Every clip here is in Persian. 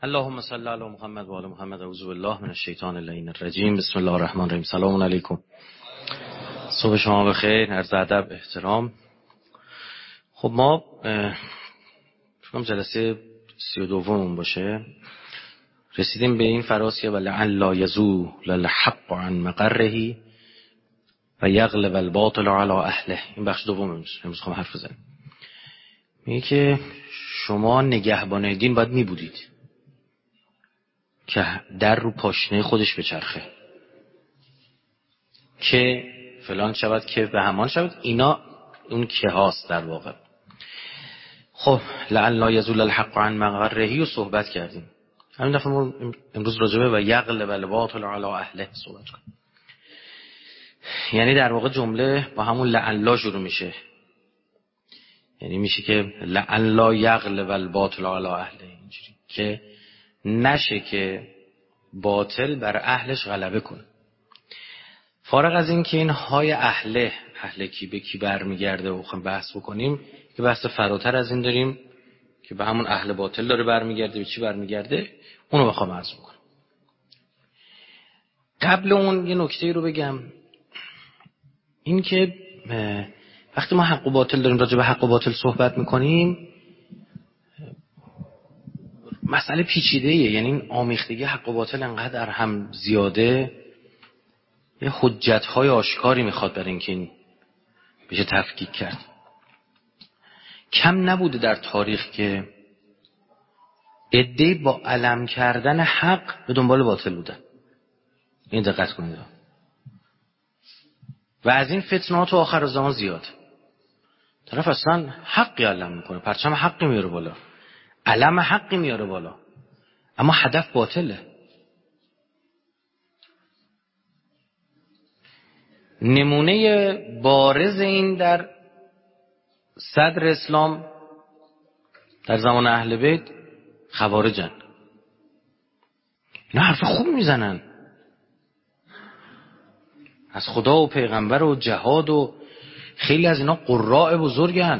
اللهم صل علی محمد و آل محمد. اعوذ بالله من الشیطان اللعین الرجیم. بسم الله الرحمن الرحیم. سلام علیکم. صبح شما بخیر. عرض ادب احترام. خب ما فکر جلسه 32 باشه رسیدیم به این فراز که ولعل یزول الحق عن مقره و یغلب الباطل علی اهله. این بخش دوم امروز خواهم حرف بزنم. میگه که شما نگهبان دین باید میبودید که در رو پاشنه خودش بچرخه، که فلان شود که به همان شود. اینا اون که هاست در واقع. خب لعل یزول الحق عن مقرهی رو صحبت کردیم. همین دفعه ما امروز راجبه و یغلب الباطل علی اهله صحبت کنیم. یعنی در واقع جمله با همون لعل شروع میشه، یعنی میشه که لعل یغلب الباطل علی اهله، اینجوری که نشه که باطل بر اهلش غلبه کنه. فارغ از این که این های اهله کی به کی برمیگرده و خواهیم بحث بکنیم، که بحث فراتر از این داریم که به همون اهل باطل داره برمیگرده. به چی برمیگرده اونو بخوام عرض بکنم. قبل اون یه نکته رو بگم، این که وقتی ما حق و باطل داریم راجع به حق و باطل صحبت میکنیم، مسئله پیچیده‌ایه. یعنی این آمیختگی حق و باطل انقدر هم زیاده، یه حجت‌های آشکاری میخواد برای اینکه این بشه تفکیک کرد. کم نبوده در تاریخ که عده‌ای با علم کردن حق به دنبال باطل بودن. این دقت کنید. و از این فتنات تو آخر زمان زیاد. طرف اصلا حقی علم میکنه، پرچم حقی میاره بالا، علم حقی میاره بالا، اما هدف باطله. نمونه بارز این در صدر اسلام در زمان اهل بیت خوارجن. اینا حرف خوب میزنن از خدا و پیغمبر و جهاد و خیلی از اینا قراء بزرگن،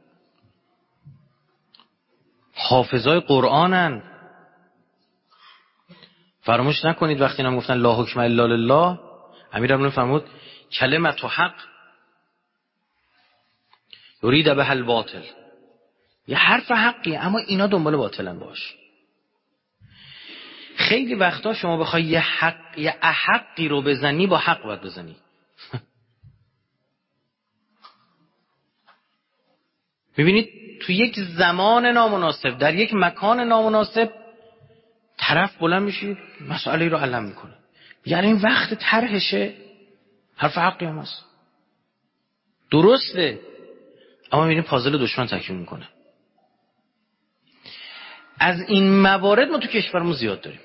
حافظای قرآنن. فراموش نکنید وقتی اینا گفتن لا حکم الا لله، امیرالمومنین فرمود کلمت حق یرید به الباطل. یه حرف حقی اما اینا دنبال باطلن باش. خیلی وقتا شما بخوای یه احقی رو بزنی با حق باید بزنی. میبینید تو یک زمان نامناسب در یک مکان نامناسب طرف بلند میشه مسئله رو علم میکنه، یعنی این وقت طرحشه. حرف حقی هم هست، درسته، اما میبینید پازل دشمن تکمیل میکنه. از این موارد ما تو کشورمون زیاد داریم.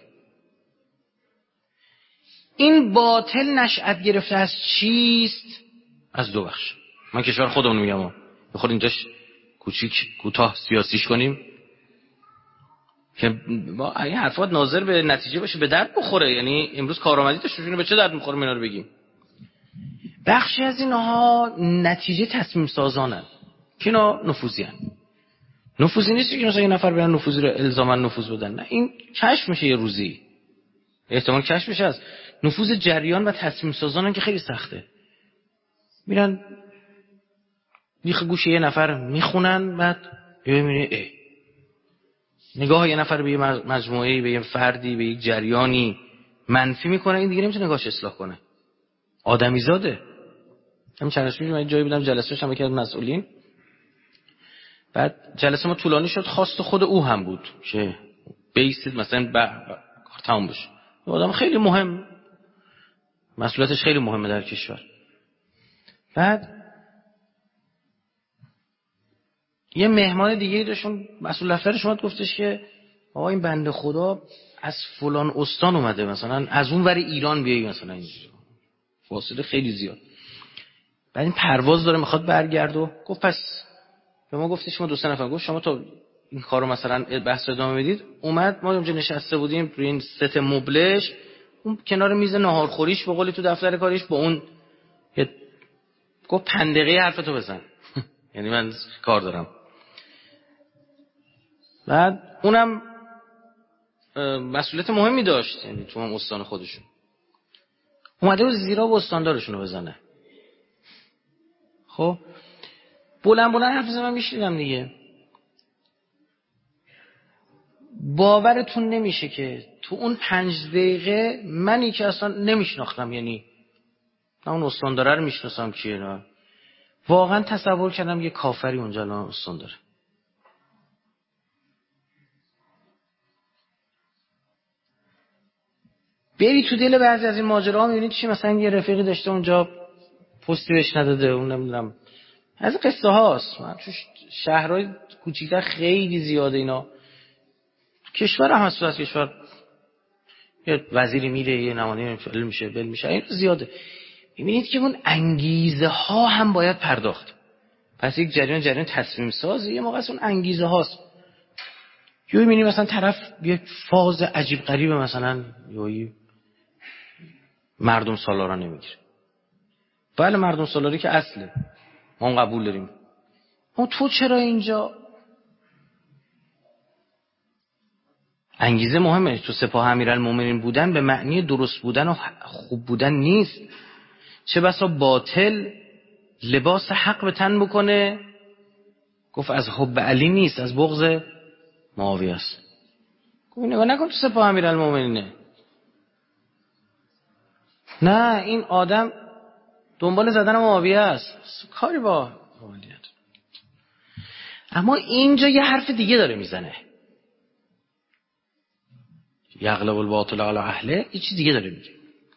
این باطل نشأت گرفته از چیست؟ از دو بخش. من کشور خودمون میگم، بخواد اینجاش کوتاه سیاسیش کنیم که با این حرفات ناظر به نتیجه باشه، به درد بخوره. یعنی امروز کارآمدی داشته به چه درد میخوره اینا رو بگیم. بخشی از اینها نتیجه تصمیم سازانن که اینا نفوذیان. نفوذی نیست که مثلا یه نفر بیان نفوذی رو الزاما نفوذ بدن، نه، این کشف میشه یه روزی، احتمال کشف میشه. از نفوذ جریان و تصمیم سازانن که خیلی سخته. میرن بیخ گوش یه نفر میخونن، بعد میبینی نگاه یه نفر به یه مجموعه‌ای، به یه فردی، به یک جریانی منفی میکنه، این دیگه نمیتونه نگاهش اصلاح کنه. آدمی زاده. همین چند روز پیش من جایی بودم جلسه داشتم با مسئولین، بعد جلسه ما طولانی شد، خواست خود او هم بود که بیسید مثلا کار تموم بشه. آدم خیلی مهم، مسئولیتش خیلی مهمه در کشور. بعد یه مهمان دیگه داشتون مسئول دفترش اومد گفتش که آقا این بنده خدا از فلان استان اومده، مثلا از اون ور ایران بیایی، مثلا اینجوری فاصله خیلی زیاد. بعد این پرواز داره میخواد برگرده. گفت پس به ما گفتش ما 2 نفر. گفت شما تا این کارو مثلا بحث ادامه بدید. اومد ما اونجا نشسته بودیم روی این ست مبلش، اون کنار میز ناهارخوریش به قولی تو دفتر کاریش با اون گفت 5 دقیقه حرفتو بزن. یعنی من کار دارم. بعد اونم مسئولیت مهمی داشت، یعنی تو هم استان خودشون اومده بود زیرا و استاندارشون رو بزنه. خب بلند حرف من میشنیدم دیگه. باورتون نمیشه که تو اون 5 دقیقه منی که اصلا نمیشناختم، یعنی من اون استانداره رو میشناسم کیه، نه واقعا تصور کردم یه کافری اونجا الان استانداره. بری تو دل بعضی از این ماجراها میبینید چی، مثلا یه رفیقی داشته اونجا پستی بهش نداده، اون نمیدونم از قصه هاست. من تو شهرهای کوچیک‌تر خیلی زیاده اینا. کشور هم هست، از کشور یه وزیری میره یه نمانی میشه بل میشه، این زیاده. میبینید که اون انگیزه ها هم باید پرداخت. پس یک جریان تصمیم سازی یه موقع اون انگیزه هاست. یه میبینی مثلا طرف یک فاز عجیب غریبه، مثلا یه مردم سالارا نمیگیره. بله مردم سالاری که اصله، ما هم قبول داریم. اما تو چرا اینجا؟ انگیزه مهمه. تو سپاه امیرالمومنین بودن به معنی درست بودن و خوب بودن نیست. چه بسا باطل لباس حق به تن بکنه، گفت از حب علی نیست، از بغض معاویه است. گفت نگاه نکن تو سپاه امیرالمومنینه. نه این آدم دنبال زدن معاویه است، کاری با معاویه. اما اینجا یه حرف دیگه داره میزنه، یغلب الباطل علی اهله، یه چیز دیگه داره میگه.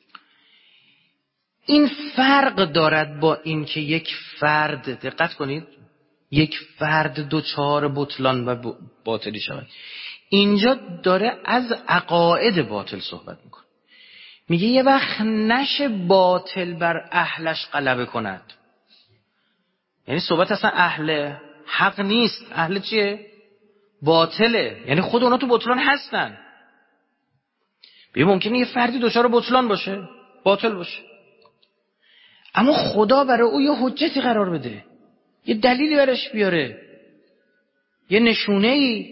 این فرق دارد با این که یک فرد، دقت کنید، یک فرد دوچار بطلان و باطلی شود. اینجا داره از عقاید باطل صحبت میکنه. میگه یه وقت نشه باطل بر اهلش غلبه کند. یعنی صحبت اصلا اهل حق نیست، اهل چیه؟ باطله. یعنی خود اونا تو بطلان هستن. ممکنه یه فردی دوچار بطلان باشه، باطل باشه، اما خدا برای او یه حجتی قرار بده، یه دلیلی برش بیاره، یه نشونه‌ای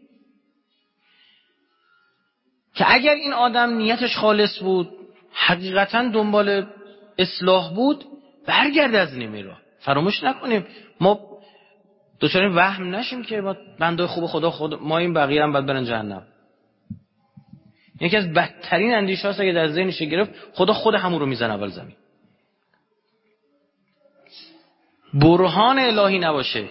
که اگر این آدم نیتش خالص بود، حقیقتا دنبال اصلاح بود، برگرده از این راه. فراموش نکنیم ما دوچار وهم نشیم که ما بنده خدا ما این بقیه هم باید برن جهنم. یکی از بدترین اندیشه هاست اگه در ذهنش گرفت، خود همون رو میزنه اول زمین. برهان الهی نباشه،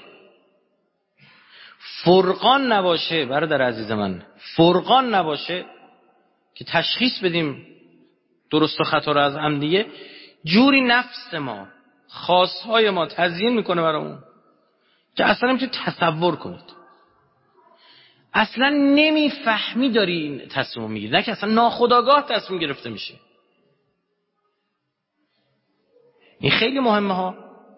فرقان نباشه، برادر عزیز من، فرقان نباشه که تشخیص بدیم درست و خطا رو از هم دیگه، جوری نفس ما، خواستهای ما تزیین میکنه برامون که اصلا نمیتونید تصور کنید. اصلا نمیفهمی داری این تصمیم میگیری، نه که اصلا ناخودآگاه تصمیم گرفته میشه. این خیلی مهمه ها.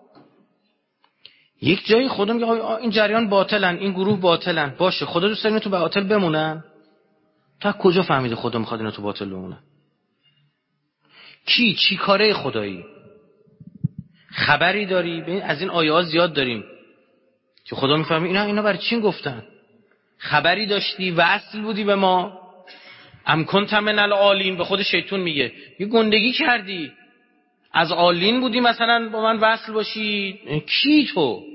یک جایی خدا میگه این جریان باطلن، این گروه باطلن، باشه خدا دوست داره تو باطل بمونن. تا کجا فهمیده خدا میخواد اینا تو باطل بمونن؟ چی کاره خدایی؟ خبری داری؟ ببین از این آیه ها زیاد داریم که خدا میفهمه اینا برای چی گفتن. خبری داشتی، وصل بودی به ما، ام کنت من العالین، به خود شیطان میگه یه گندگی کردی، از عالین بودی مثلا با من وصل باشی. کی تو؟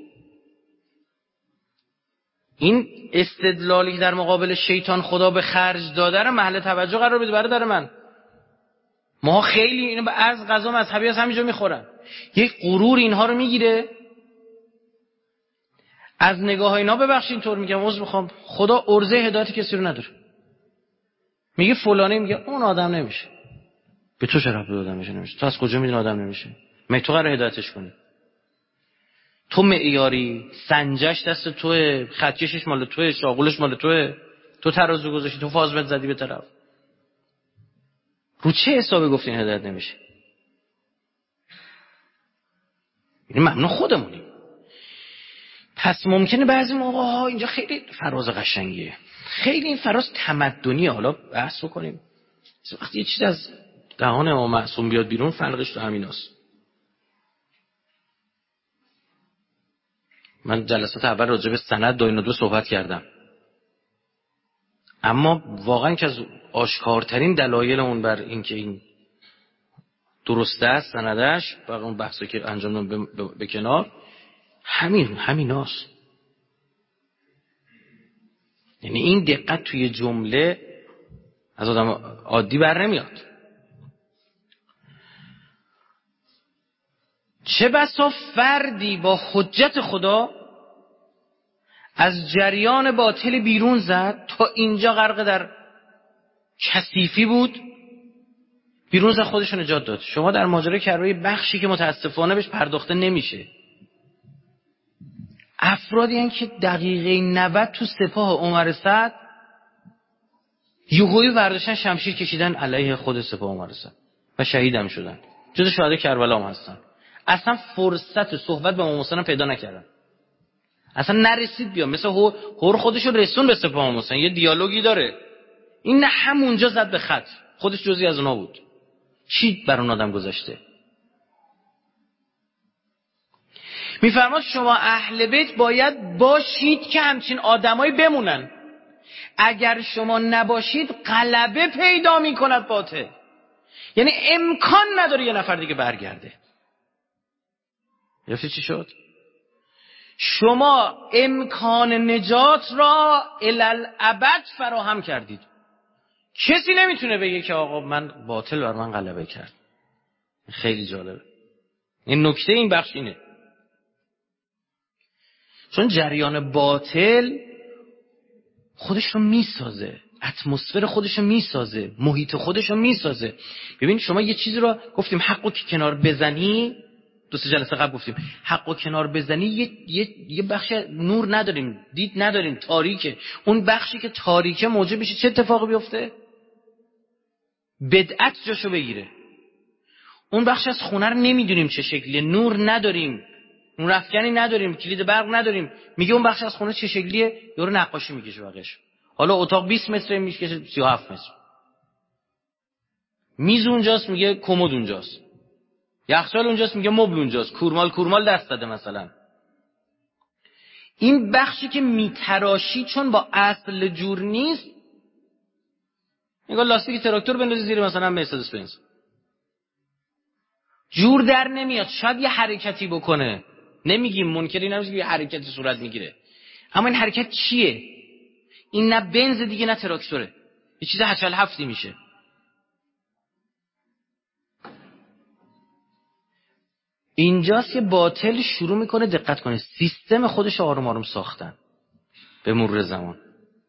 این استدلالی در مقابل شیطان خدا به خرج داده رو محل توجه قرار بده برادر من. ما خیلی اینو از غذا مذهبی از همینجا میخورن. یک غرور اینها رو میگیره، از نگاه اینا ببخشید اینطور میگم، عذر میخوام، خدا ارزه هدایت کسی رو نداره. میگه فلانی، میگه اون آدم نمیشه. به تو چرا به آدم نمیشه؟ تو از کجا میدونی آدم نمیشه؟ مگه تو قراره هدایتش کنی؟ تو معیاری، سنجش دست توئه، خطکشش مال توئه، شاغلش مال توئه، تو ترازو گذاشتی، تو فازمت زدی به طرف. رو چه حسابی گفتین هدایت نمیشه؟ این ممنون خودمونیم. پس ممکنه بعضی موقع ها اینجا خیلی فراز قشنگیه، خیلی این فراز تمدنیه. حالا بحث بکنیم وقتی یه چیز از دهان امام معصوم بیاد بیرون، فرقش تو همیناست. من جلسات اول راجع به سند 2 صحبت کردم. اما واقعا که از آشکارترین دلایل اون بر این که این درسته است سندش، بر اون بحثی که انجام دادم به کنار، همیناست. یعنی این دقت توی جمله از آدم عادی بر نمیاد. چه بسا فردی با حجت خدا از جریان باطل بیرون زد، تا اینجا غرق در کثیفی بود، بیرون زد خودش رو نجات داد. شما در ماجرای کربلا بخشی که متاسفانه بهش پرداخته نمیشه، افرادی هستند که دقیقه 90 تو سپاه عمر سعد یهویی برداشتن شمشیر کشیدن علیه خود سپاه عمر سعد و شهید هم شدن، جز شهدای کربلا هم هستن. اصلا فرصت صحبت با امام حسین پیدا نکردن، اصلا نرسید بیام. مثل هور خودشو رسون به سپاه امام حسین، یه دیالوگی داره، این نه همونجا زد به خط، خودش جزئی از اونا بود. چی بر اون آدم گذاشته؟ میفرماد شما اهل بیت باید باشید که همچین آدمایی بمونن. اگر شما نباشید غلبه پیدا میکند باطل. یعنی امکان نداره یه نفر دیگه برگرده. یافتی چی شد؟ شما امکان نجات را الالعبد فراهم کردید. کسی نمیتونه بگه که آقا من باطل بر من غلبه کرد. خیلی جالبه. این نکته این بخش اینه، چون جریان باطل خودش رو میسازه، اتمسفر خودش رو میسازه، محیط خودش رو میسازه. ببین شما یه چیزی رو گفتیم حقو که کنار بزنی، دو سه جلسه قبل گفتیم حقو کنار بزنی، یه بخش نور نداریم، دید نداریم، تاریکه. اون بخشی که تاریکه موجب بشه چه اتفاقی بیفته؟ بدعت جاشو بگیره. اون بخش از خونه رو نمیدونیم چه شکلیه، نور نداریم، اون رفکنی نداریم، کلید برق نداریم، میگه اون بخش از خونه چه شکلیه؟ یارو نقاشی میکشه بقیش. حالا اتاق 20 متر میکشه 37 متر. میز اونجاست میگه کمد اونجاست. یخچال اونجاست میگه مبل اونجاست. کورمال دست داده مثلا. این بخشی که میتراشی چون با اصل جور نیست، میگه لاستیک تراکتور بندازی زیر مثلا مرسدس بنز، جور در نمیاد. شاید یه حرکتی بکنه، نمیگیم منکری نمیشه، یه حرکتی صورت میگیره، اما این حرکت چیه؟ این نه بنز دیگه نه تراکتوره، یه چیز هچل هفتی میشه. اینجاست که باطل شروع میکنه، دقت کنه، سیستم خودش آروم آروم ساختن به مرور زمان.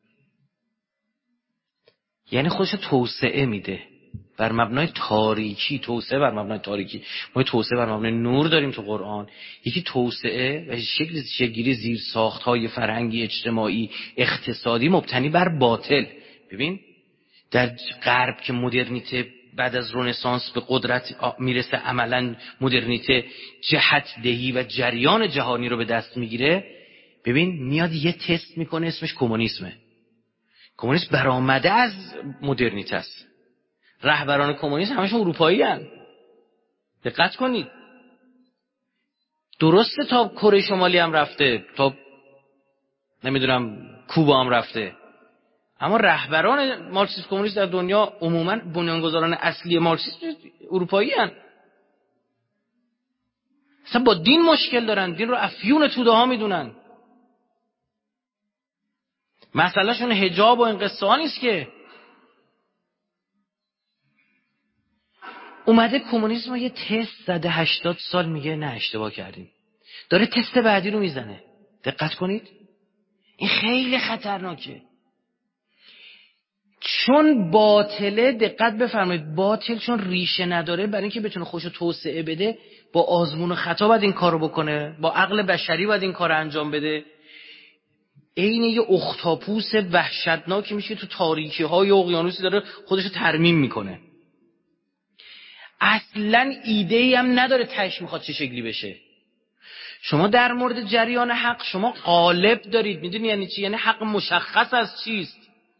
یعنی خودش توسعه میده بر مبنای تاریکی. توسعه بر مبنای تاریکی. ما توسعه بر مبنای نور داریم تو قرآن. یکی توسعه و شکلگیری زیر ساخت‌های فرهنگی، اجتماعی، اقتصادی مبتنی بر باطل. ببین در غرب که مدرنیته بعد از رنسانس به قدرت میرسه، عملاً مدرنیته جهت دهی و جریان جهانی رو به دست میگیره، ببین میاد یه تست میکنه اسمش کمونیسمه. کمونیسم برآمده از مدرنیته است. رهبران کمونیسم همشون اروپایی هستند. دقت کنید. درسته تا کره شمالی هم رفته، تا نمیدونم کوبا هم رفته، اما رهبران مارکسیسم کمونیست در دنیا عموما بنیانگذاران اصلی مارکسیسم اروپایی هستند. اصلا با دین مشکل دارن، دین رو افیون توده ها میدونن. مسئله شون حجاب و این قصه ها نیست که. اومده کمونیسم یه تست زده 80 سال، میگه نه اشتباه کردیم، داره تست بعدی رو میزنه. دقت کنید، این خیلی خطرناکه. چون باطله، دقت بفرمایید، باطل چون ریشه نداره، برای اینکه بتونه خودشو توسعه بده با آزمون و خطا باید این کارو بکنه، با عقل بشری باید این کارو انجام بده. عین یه اختاپوس وحشتناکی میشه تو تاریکی های اقیانوسی، داره خودشو ترمیم میکنه. اصلا ایده‌ای هم نداره تهش میخواد چه شکلی بشه. شما در مورد جریان حق شما قالب دارید. میدونی یعنی چی؟ یعنی حق مشخص از چیست.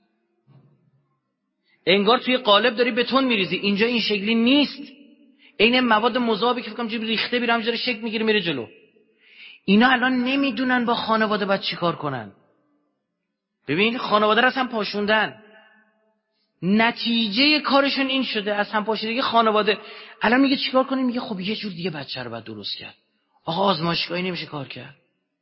انگار توی قالب داری بتون میریزی، اینجا این شکلی نیست. عین مواد مذابی که فکر کنم جیب ریخته میره همینجوری شکل میگیره میره جلو. اینا الان نمیدونن با خانواده باید چیکار کنن. ببین خانواده رو از هم پاشوندن، نتیجه کارشون این شده از هم پاشیدگی خانواده. الان میگه چیکار کنیم؟ میگه خب یه جور دیگه بچه رو باید درست کرد. آقا آزمایشگاهی نمیشه کار کرد.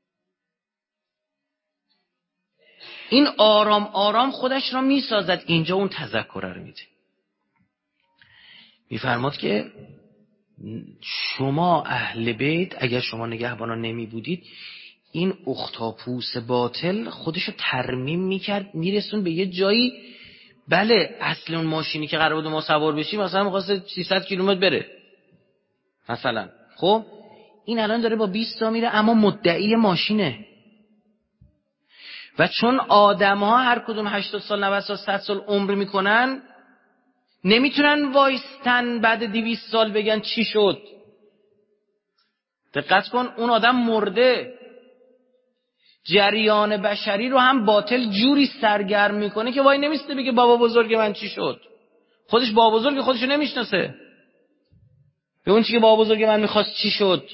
این آرام آرام خودش را میسازد. اینجا اون تذکر رو میده. میفرماد که شما اهل بیت اگر شما نگهبانان نمی بودید، این اختاپوس باطل خودشو ترمیم میکرد، میرسون به یه جایی. بله اصل اون ماشینی که قرار بود ما سوار بشیم مثلا می‌خواسته 300 کیلومتر بره مثلا، خب این الان داره با 20 تا میره اما مدعی ماشینه. و چون آدم‌ها هر کدوم 80 سال 90 سال 100 سال عمر میکنن، نمیتونن وایستن بعد 200 سال بگن چی شد. دقت کن اون آدم مرده. جریان بشری رو هم باطل جوری سرگرم میکنه که وای نمیسته بگه بابا بزرگ من چی شد. خودش بابا بزرگ خودشو نمیشناسه. به اون چی که بابا بزرگ من میخواست چی شد.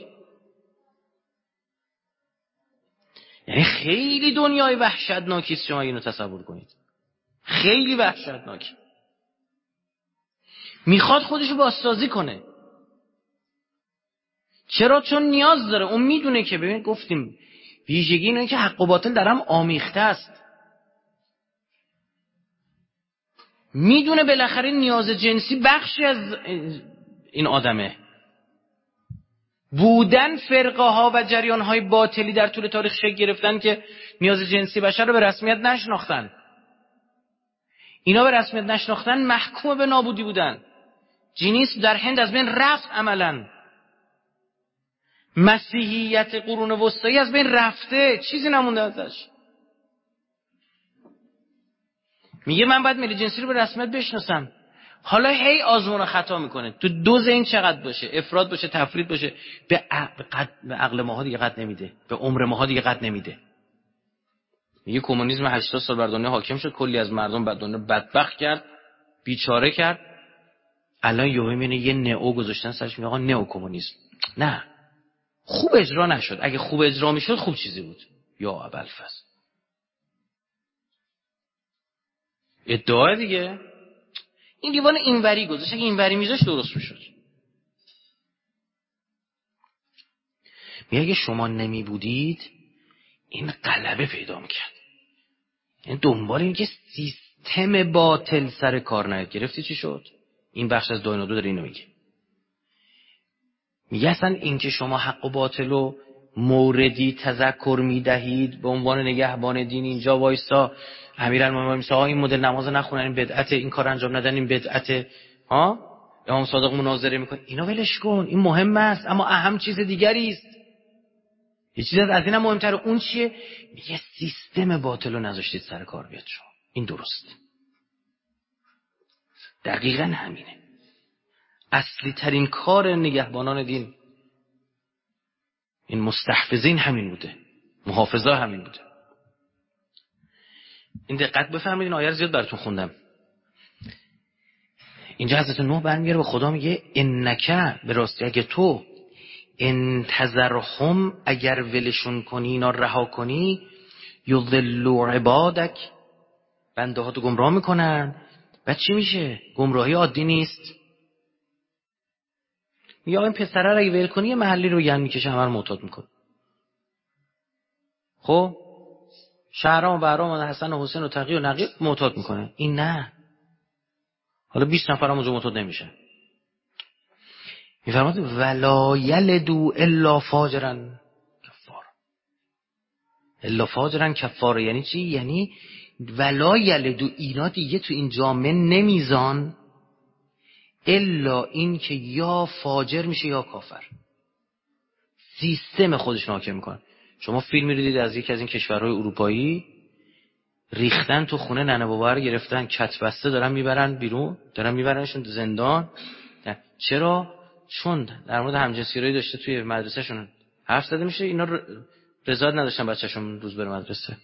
یعنی خیلی دنیای وحشتناکی است. شما اینو تصور کنید، خیلی وحشتناکی. میخواد خودشو بازسازی کنه. چرا؟ چون نیاز داره. اون میدونه که ببین گفتیم ویژگی اینه که حق و باطل در هم آمیخته است. میدونه بالاخره نیاز جنسی بخشی از این آدمه. بودن فرقه ها و جریان های باطلی در طول تاریخ شکل گرفتن که نیاز جنسی بشر رو به رسمیت نشناختن. اینا به رسمیت نشناختن محکوم به نابودی بودن. جنیسم در هند از بین رفت عملاً. مسیحیت قرون وسطایی از بین رفته، چیزی نمونده ازش. میگه من باید میل جنسی رو به رسمیت بشناسم. حالا هی آزمون و خطا میکنه. تو دوز این چقدر باشه؟ افراد باشه، تفرید باشه. به عقل ماها دیگه قد نمیده، به عمر ماها دیگه قد نمیده. میگه کمونیسم 80 سال بر دنیا حاکم شد، کلی از مردم بر دنیا بدبخت کرد، بیچاره کرد. الان یهو میبینه یه نئو گذاشتن سرش، میگه آقا نئو کمونیسم. نه، خوب اجرا نشد. اگه خوب اجرا میشد خوب چیزی بود. یا ابوالفضل ادعا دیگه. این دیوان اینوری گذاشت، اگه اینوری میذاشت درست میشد. میگه اگه شما نمی بودید این غلبه پیدا میکرد. این دنبال این که سیستم باطل سر کار نیاد. گرفتی چی شد؟ این بخش از داینودو داره اینو میگه. میگه اصلا این که شما حق و باطل رو موردی تذکر میدهید به عنوان نگهبان دین، اینجا وایسا امیرالمومنین میگه آقا این مدل نماز نخونن این بدعته، این کار انجام ندن این بدعته، ها امام صادق مناظره میکنه. اینا ولش کن، این مهم است اما اهم چیز دیگری است. یه چیز از اینم مهمتره. اون چیه؟ میگه سیستم باطل رو نذاشتید سر کار بیاد شما. این درست، دقیقاً همینه. اصلی ترین کار نگهبانان دین، این مستحفظین همین بوده، محافظا همین بوده. این دقت بفرمایید، این آیه رو زیاد براتون خوندم. اینجا حضرت نوح برمیگره به خدا میگه انک، به راستی اگه تو انتظرهم، اگر ولشون کنی اینا رها کنی، یضلوا عبادک، بنده ها تو گمراه میکنن. بعد چی میشه؟ گمراهی عادی نیست. میگه این پسره رو اگه ول کنی یه محلی رو گن میکشه، همه رو معتاد میکنه. خب شهرام و بهرام و حسن و حسین و تقی و نقی معتاد میکنه. این نه، حالا 20 نفر هم اونجا معتاد نمیشه. میفرماد ولا یلدو الا فاجرا کفار. الا فاجرا کفار یعنی چی؟ یعنی ولا یلدو، اینا دیگه تو این جامعه نمیزان الا این که یا فاجر میشه یا کافر. سیستم خودش حاکم میکنه. شما فیلم می‌دیدید از یکی از این کشورهای اروپایی، ریختن تو خونه ننه بابا رو گرفتن، کت بسته دارن میبرن بیرون، دارن میبرنشون زندان. چرا؟ چون در مورد همجنسگرایی داشته توی مدرسهشون حرف زده میشه، اینا رضایت نداشتن بچه‌شون روز بره مدرسه.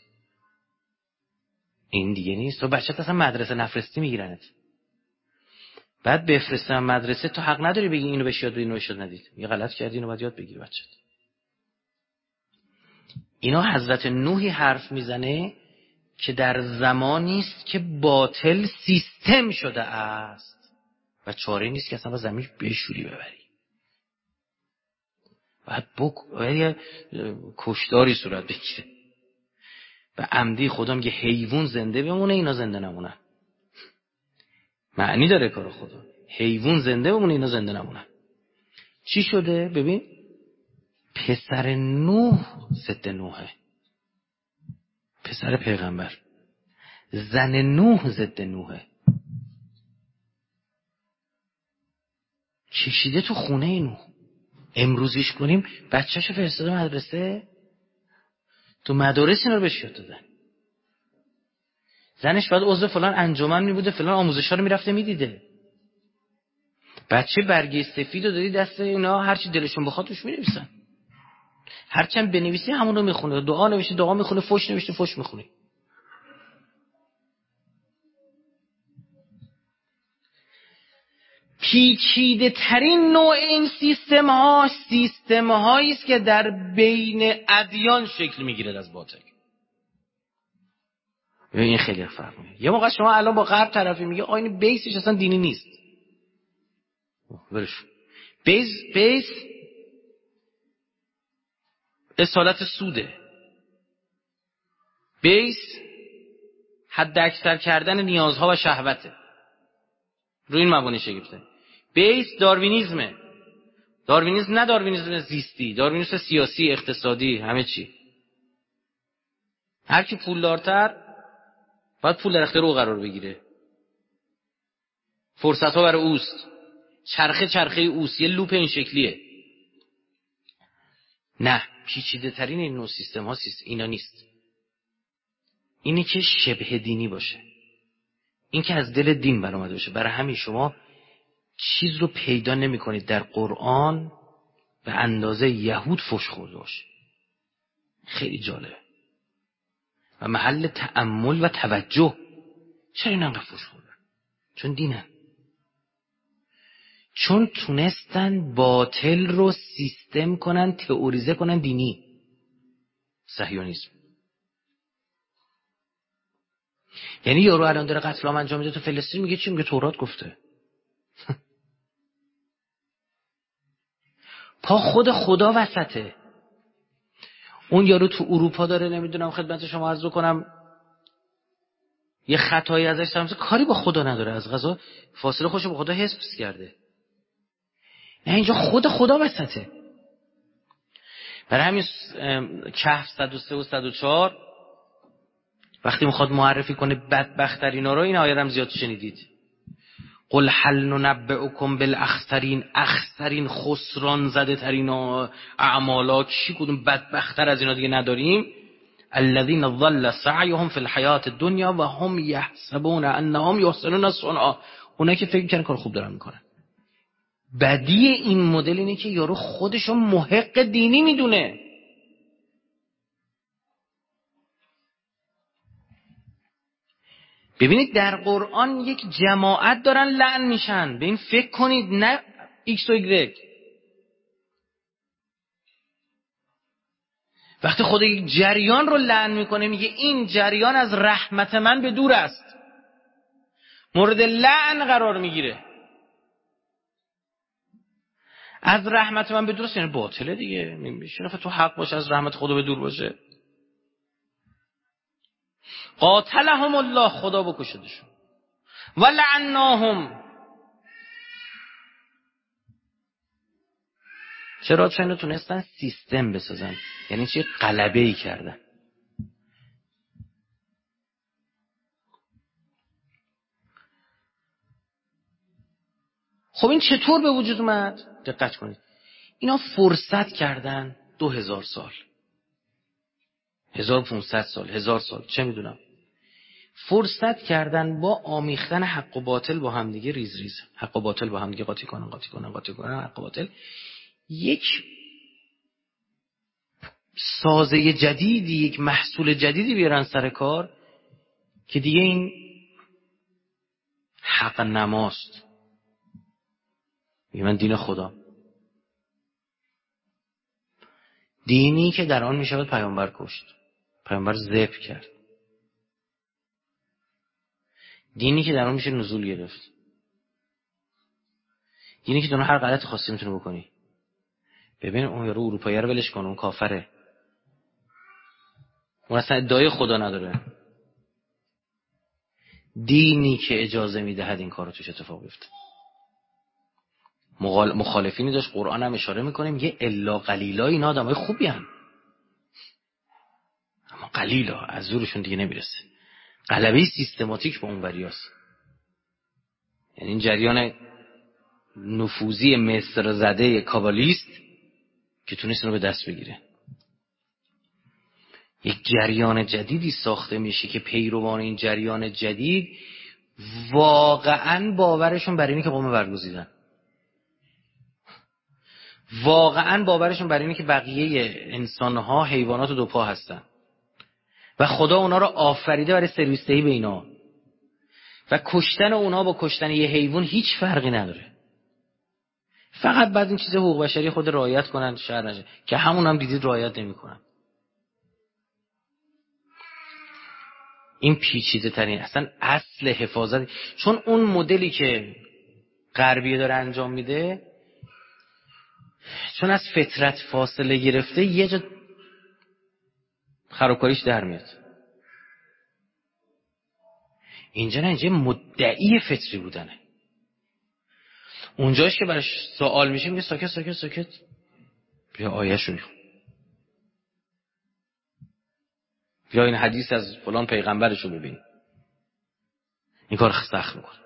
این دیگه نیست. تو بچه‌ت اصلا مدرسه نفرستی میگیرنت، بعد بفرستن مدرسه، تو حق نداری بگی اینو بهش یاد بدید اینو بهش یاد ندید. یه غلط کردی اینو باید یاد بگیری بچه‌ت. اینا حضرت نوحی حرف میزنه که در زمانی است که باطل سیستم شده است و چاره نیست که اصلا با زمین بشوری ببری. باید یه کشداری صورت بگیره. و عمدی خدا میگه حیوان زنده بمونه اینا زنده نمونن. معنی داره کار خدا. حیوان زنده بمونه اینا زنده نمونن. چی شده؟ ببین پسر نوح ضد نوحه، پسر پیغمبر. زن نوح ضد نوحه، کشیده تو خونه نوح. امروزیش کنیم بچه‌شو فرستاده مدرسه، تو مدارس اینا رو بهش یاد دادن. زنش باید عضو فلان انجمن می بوده، فلان آموزش‌ها رو میرفته میدیده. بچه برگه سفید رو دادی دست اینا، هر چی دلشون بخواد توش مینویسن. هر چند بنویسی همون رو میخونه. دعا نوشته دعا میخونه، فوش نوشته فوش میخونه. پیچیده ترین نوع این سیستم هایی است که در بین ادیان شکل میگیره از باطل. این خیلی فرق میکنه. یه موقع شما الان با غرب طرفی میگه این بیسش اصلا دینی نیست. برش بیس اصالت سوده. بیس حد اکثر کردن نیازها و شهوته. روی این مبانی شگفته. بیس داروینیزمه. داروینیزم نه داروینیزم زیستی، داروینیزم سیاسی، اقتصادی، همه چی. هر کی پولدارتر باید پول در اختیار او قرار بگیره. فرصت ها برای اوست. چرخه اوست. یه لوپ این شکلیه. نه، پیچیده ترین این نوع سیستم ها اینا نیست. اینی که شبه دینی باشه. این که از دل دین برآمده باشه. برای همین شما چیز رو پیدا نمی کنید در قرآن به اندازه یهود فحش خورده باشه. خیلی جالبه و محل تأمل و توجه. چرا این انقدر فحش خوردن؟ چون دینن. چون تونستن باطل رو سیستم کنن، تئوریزه کنن دینی. صهیونیسم. یعنی یارو الان داره قتل عام انجام میده تو فلسطین، میگه چی؟ میگه تورات گفته. پا خود خدا وسطه. اون یارو تو اروپا داره، نمیدونم خدمت شما عرض کنم، یه خطایی ازش سرمزه، کاری با خدا نداره، از قضا فاصله خوشو با خدا حفظ کرده. نه، اینجا خود خدا وسطه. برای همین کهف 103 و 104 وقتی میخواد معرفی کنه بدبخترینا رو، این آیه هم زیاد شنیدید. قل هل ننبئکم بالاخسرین، اخسرین خسران زده ترین اعمالا کی؟ کدوم بدبختر از اینا دیگه نداریم. الذين ضل سعيهم في الحياة الدنيا وهم يحسبون انهم يحسنون صنعا. اونا که فکر میکنن کار خوب دارن میکنن. بدی این مدل اینه که یارو خودشو محق دینی میدونه. ببینید در قرآن یک جماعت دارن لعن میشن. به این فکر کنید، نه ایکس و ایگرگ. وقتی خدا یک جریان رو لعن میکنه میگه این جریان از رحمت من به دور است، مورد لعن قرار میگیره. از رحمت من به دور است یعنی باطله دیگه. نمیشه تو حق باشه از رحمت خدا به دور باشه. قاتلهم الله، خدا بکشدشون. ولعناهم. چرا؟ چون تونستن سیستم بسازن. یعنی چی؟ غلبه ای کردن. خب این چطور به وجود اومد؟ دقت کنید. اینا فرصت کردن 2000 سال، 1500 سال، 1000 سال، چه میدونم. فرصت کردن با آمیختن حق و باطل با هم دیگه، ریز ریز حق و باطل با هم دیگه قاطی کنن حق و باطل. یک سازه جدیدی، یک محصول جدیدی بیارن سر کار که دیگه این حق نماست. میگه من دین خدا، دینی که در آن میشود پیامبر کشت، پیامبر ذبح کرد. دینی که در اون میشه نزول گرفت، دینی که در اون هر غلط خاصی میتونه بکنی. ببین اون یارو اروپایی رو ولش کن، اون کافره، اون اصلا ادعای خدا نداره. دینی که اجازه میدهد این کارو توش اتفاق بیفته. مخالفینی داشت، قرآن هم اشاره میکنیم یه الا قلیلا، اینا آدمای خوبی هن. اما قلیلا از زورشون دیگه نمیرسه. غلبه سیستماتیک به اون وریاست. یعنی این جریان نفوذی مصر زده کابالیست که تونست اینو به دست بگیره. یک جریان جدیدی ساخته میشه که پیروان این جریان جدید واقعاً باورشون بر اینه که قوم برگزیدن، واقعاً باورشون بر اینه که بقیه انسانها حیوانات دو پا هستن و خدا اونا رو آفریده برای سرویس دهی به اینا و کشتن اونا با کشتن یه حیوان هیچ فرقی نداره. فقط بعد این چیز حقوق بشری خود رعایت کنن شر نشه، که همون هم دیدید رعایت نمی‌کنن. این پیچیده ترین اصلا اصل حفاظت، چون اون مدلی که غربیه داره انجام میده، چون از فطرت فاصله گرفته، یه جا خرابکاریش در میاد. اینجا نه، اینجا مدعی فطری بودنه. اونجاش که براش سوال میشه میگه ساکت ساکت ساکت، بیا آیه‌شو میخون، بیا این حدیث از فلان پیغمبرشو ببین. این کار سخت میکنه.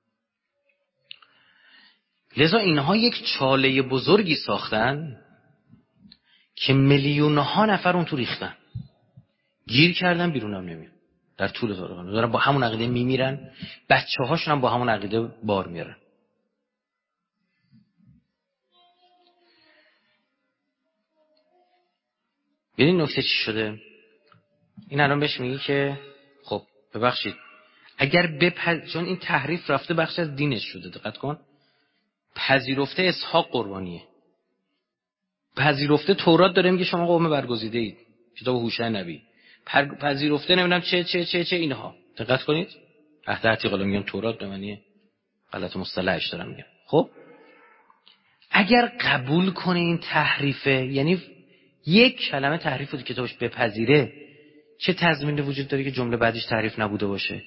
لذا اینها یک چاله بزرگی ساختن که میلیون‌ها نفر اون تو ریختن، گیر کردن، بیرون هم نمیان. در طول تاریخ دارن با همون عقیده میمیرن، بچه‌هاشون هم با همون عقیده بار میارن. ببین نکته چی شده. این الان بهش میگی که خب ببخشید اگر چون این تحریف رفته بخش از دینش شده، دقت کن، پذیرفته اسحاق قربانیه، پذیرفته تورات داره میگه شما قوم برگزیده اید، کتاب هوشع نبی، پذیرفته نمیدونم چه اینها. دقت کنید، عهد عتیق رو میگن تورات، به معنی غلط مصطلحش دارم میگم. خب اگر قبول کنه این تحریفه، یعنی یک کلمه تحریف رو کتابش بپذیره، چه تضمینی وجود داره که جمله بعدیش تحریف نبوده باشه؟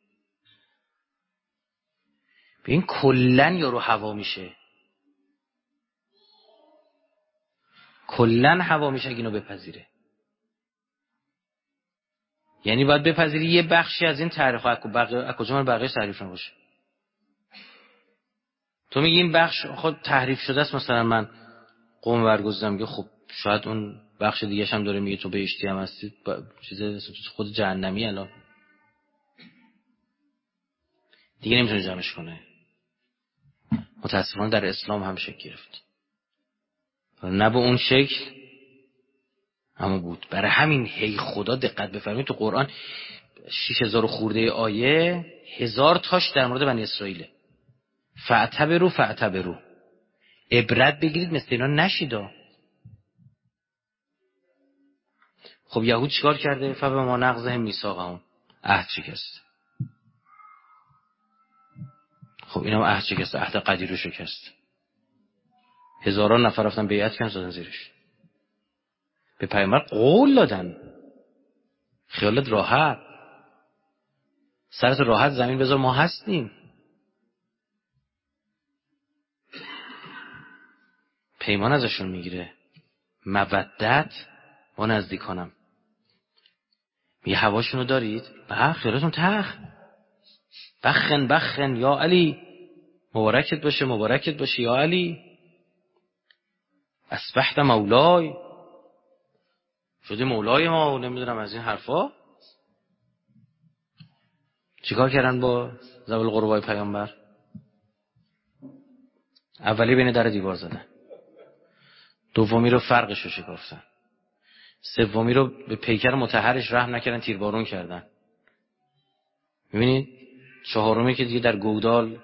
ببین کلن یارو هوا میشه، کلن هوا میشه اگه اینو بپذیره. یعنی باید بپذیری یه بخشی از این تحریف ها کجا من بقیه تحریف نباشه. تو میگی این بخش خود تحریف شده است، مثلا من قوم برگزیدم، میگه خب شاید اون بخش دیگه هم داره میگه تو بهشتی هم هستی، چیز خود جهنمی الان دیگه نمیتونه جمعش کنه. متاسفانه در اسلام هم شکل گرفت، نه به اون شکل اما بود. برای همین هی خدا دقت بفرمایید تو قرآن 6000 خورده آیه 1000 تاش در مورد بنی اسرائیله. فاعتبروا عبرت بگیرید مثل اینا نشیدا. خب یهود چیکار کرده؟ فبما نقضهم میثاقهم، عهد شکست. خب اینا عهد شکست، عهد قدیر رو شکست. هزاران نفر رفتن بیعت کردن زدن زیرش، به پیامبر قول دادن. خیالت راحت، سرت راحت، زمین بذار ما هستیم. پیمان ازشون میگیره، مودت با نزدیکانم. میگه هواشونو دارید؟ خیالتون تخ بخن یا علی، مبارکت باشه یا علی، اصبحت مولای، شده مولای ما، نمیدونم از این حرفا. چیکار کردن با ذوی القربای پیامبر؟ اولی بین در دیوار زدن، دومی رو فرقش رو شکافتن، سومی رو به پیکر مطهرش رحم نکردن، تیربارون کردن. میبینید چهارمی که دیگه در گودال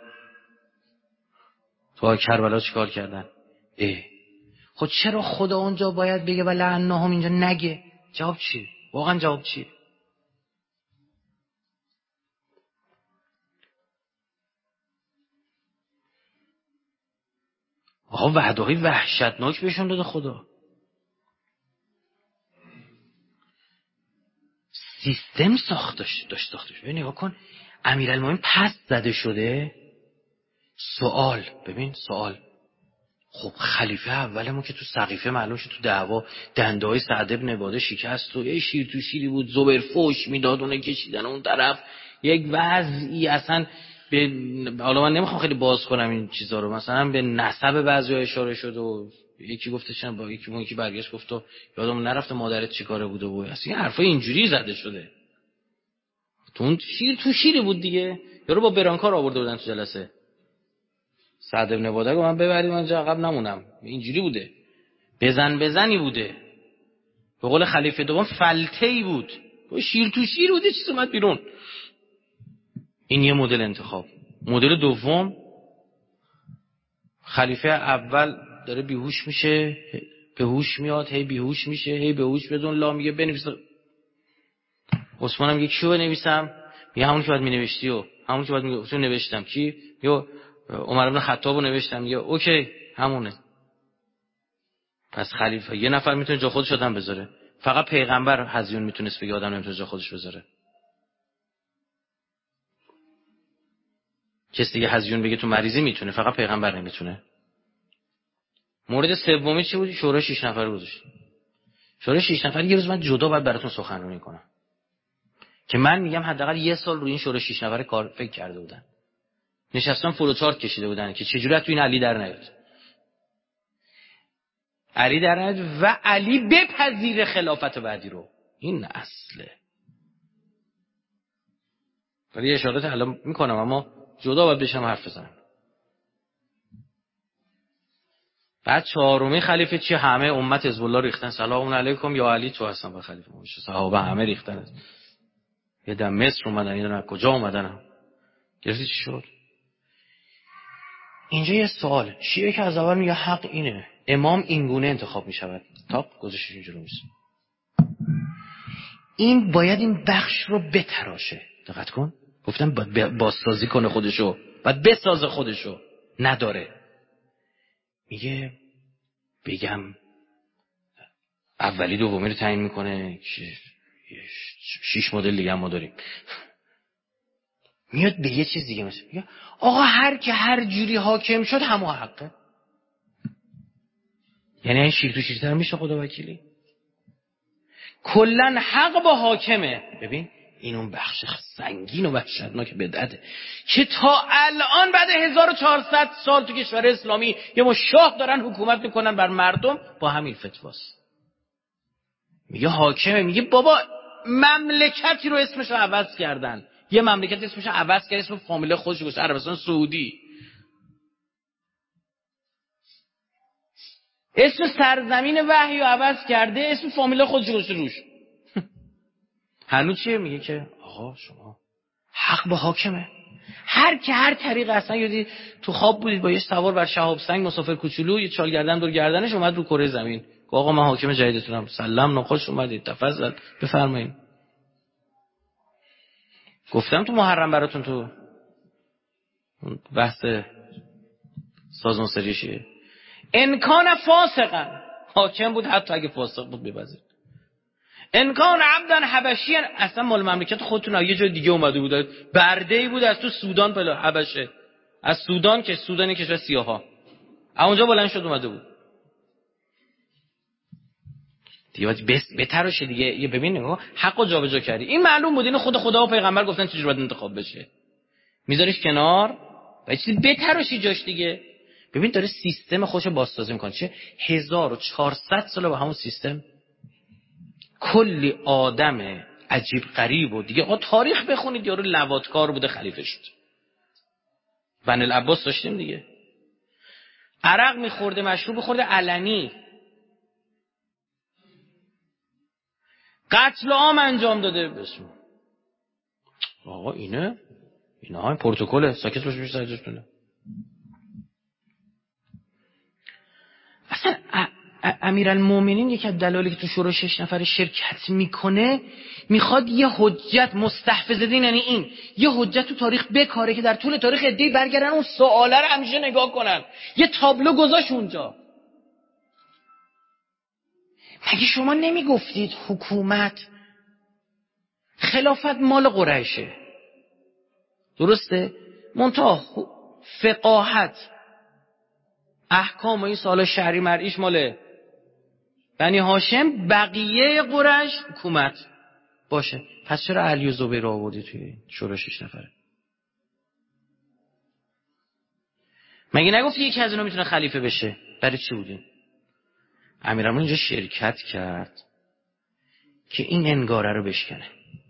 تو کربلا چیکار کردن؟ خود چرا خدا اونجا باید بگه ولعنهم، اینجا نگه؟ جواب چی؟ واقعا جواب چی؟ آقا وعده‌های وحشتناک بهشون داده خدا. سیستم داشت. ببین نگاه کن، امیرالمومنین پس زده شده. سوال خب خلیفه اولمون که تو سقیفه معلوم شد تو دعوا دنده‌های سعد بن عباده شکست و یه شیر تو شیری بود، زبیر فوش میداد اون کشیدن اون طرف، یک وضعی اصلا به حالا من نمیخوام خیلی باز کنم این چیزا رو، مثلا به نسب بعضیا اشاره شد و یکی گفتش با یکی برگشت گفت تو یادم نرفته مادرت چیکاره بوده و اصلا این حرفا اینجوری زده شده. تو شیری بود دیگه، یارو با برانکار آورده بودن تو جلسه. سعد بن عباده گفت من ببرید من جا عقب نمونم. اینجوری بوده، بزنی بوده، به قول خلیفه دوم فلته‌ای بود، شیر تو شیر بوده، چیز اومد بیرون. این یه مدل انتخاب. مدل دوم، خلیفه اول داره بیهوش میشه، به هوش میاد، هی بیهوش میشه، هی به هوش بدون لا میگه بنویس. عثمانم میگه کیو بنویسم؟ میگه همون که بعد مینوشتی و همون که بعد میگفتم نوشتم. کی؟ یا عمر بن خطابو نوشتم. یا اوکی همونه. پس خلیفه یه نفر میتونه جا خودش آدم بذاره، فقط پیغمبر هزیون میتونست بگه آدم نمیتونه جا خودش بذاره. کسی دیگه هزیون بگه تو مریضی میتونه، فقط پیغمبر نمیتونه. مورد سومی چی بود؟ شورای 6 نفره گذاشت. شورای 6 نفره یه روز من جدا باید براتون سخنرانی کنم که من میگم حداقل یه سال روی این شورای 6 نفره کار فکر کرده بودن، نشستن فلوچارت کشیده بودن که چجوری تو این علی در نیاد، و علی بپذیر خلافت بعدی رو. این اصله. ولی اشارات الان میکنم اما جدا باید بشم حرف بزنم. بعد چهارمی خلیفه چی؟ همه امت حزب الله ریختن سلام علیکم یا علی تو هستن با خلیفه باشه، صحابه همه ریختن. یه دم مصر اومدن، یه دم کجا اومدن. گرفتی چی شد؟ اینجا یه سوال، شیعه که از اول میگه حق اینه، امام اینگونه انتخاب میشود، تا گذاشتش اینجا رو میشه. این باید این بخش رو بتراشه. دقت کن، گفتم باید بازسازی کنه خودشو، باید بسازه خودشو، نداره. میگه بگم اولی دومی رو تعیین میکنه، 6 مدل دیگه هم ما داریم. میاد به یه چیز دیگه مثلا میگه آقا هر که هر جوری حاکم شد همه حقه. یعنی این شیر تو شیرتر میشه خدا وکیلی. کلن حق با حاکمه. ببین این اون بخش سنگین و وحشتناک بدعته که تا الان بعد 1400 سال تو کشور اسلامی یه ما شاه دارن حکومت میکنن بر مردم با همین فتواست. میگه حاکمه، میگه بابا مملکتی رو اسمش رو عوض کردن، یه مملکت اسمش رو عوض کرد، اسم فامیل خودش رو گذاشت عربستان سعودی، اسم سرزمین وحی رو عوض کرده، اسم فامیل خودش رو گذاشته روش. هنوز چیه؟ میگه که آقا شما حق با حاکمه، هر که هر طریق. اصلا یادی تو خواب بودید با یه سوار بر شهاب سنگ مسافر کوچولو، یه چال گردن دور گردنش اومد رو کره زمین، گفت آقا من حاکم جدیدتونم، سلام نخوش اومدید، تفضل بفرمایید. گفتم تو محرم براتون تو بحث سازمان سریشیه انکان فاسقا، حاکم بود حتی اگه فاسق بود ببازید. انکان عبدن حبشی، اصلا مال مملکت خودتون یه جای دیگه اومده بود، برده‌ای بود از تو سودان پلا حبشه، از سودان که سودانی کشور سیاها، اونجا بلند شد اومده بود دیگه. بتراشه دیگه. یه ببین نگاه حقو جابجا کردی. این معلوم بود، اینو خدا و پیغمبر گفتن چجوری باید انتخاب بشه، میذاریش کنار و چیزی بتراشی جاش دیگه. ببین داره سیستم خودشو بازسازی میکنه. چه 1400 سال با همون سیستم، کلی آدم عجیب غریب و دیگه. تاریخ بخونید، یارو لواطکار بوده خلیفه شد. بنی العباس داشتیم دیگه، عرق میخورده، مشروب خورده علنی، قتل عام انجام داده. بسم آقا اینا این پروتکله، ساکت باش بیشتر اجازه. اصلا امیرالمومنین یکی از دلایلی که تو شورای 6 نفره شرکت میکنه میخواد یه حجت مستحفظ دین، یعنی این یه حجت تو تاریخ بکاره که در طول تاریخ عده‌ای برگردن اون سواله رو همیشه نگاه کنن. یه تابلو گذاشت اونجا. مگه شما نمیگفتید حکومت خلافت مال قریشه؟ درسته؟ منتها فقاهت احکام و این سال شهری مرعیش مال بنی هاشم، بقیه قریش حکومت باشه. پس چرا علی و زبیر رو آوردی توی شورا 6 نفره؟ مگه نگفتی یکی از اینا میتونه خلیفه بشه؟ برای چی بودین؟ امیرالمومنین اینجا شرکت کرد که این انگاره رو بشکنه.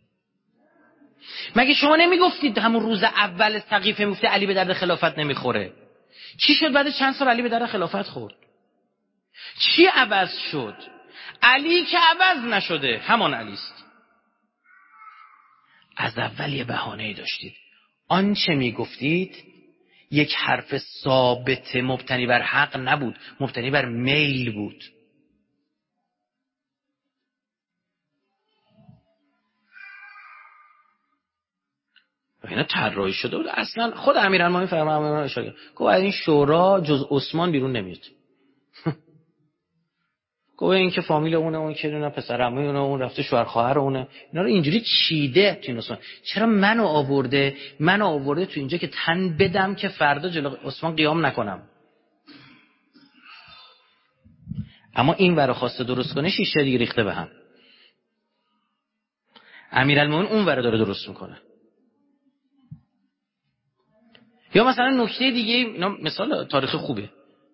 مگه شما نمیگفتید همون روز اول سقیفه میگفتی علی به درد خلافت نمیخوره؟ چی شد بعد چند سال علی به درد خلافت خورد؟ چی عوض شد؟ علی که عوض نشده، همان علیست. از اول یه بهانه‌ای داشتید. آنچه میگفتید یک حرف ثابت مبتنی بر حق نبود، مبتنی بر میل بود. اینا طراحی شده بود. اصلا خود امیرالمومنین فرمودن گفت از این شورا جز عثمان بیرون نمیاد. گفت این که فامیل اون که نه پسر عمه اون رفته شوهر خواهر اونه، اینا رو اینجوری چیده تو عثمان. چرا منو آورده تو اینجا که تن بدم که فردا جلو عثمان قیام نکنم؟ اما این ور خواسته درست کنه، شیشه دیگه ریخته به هم. امیرالمومنین اون ور داره درست میکنه. یا مثلا نکته دیگه، اینا مثال تاریخ خوبه.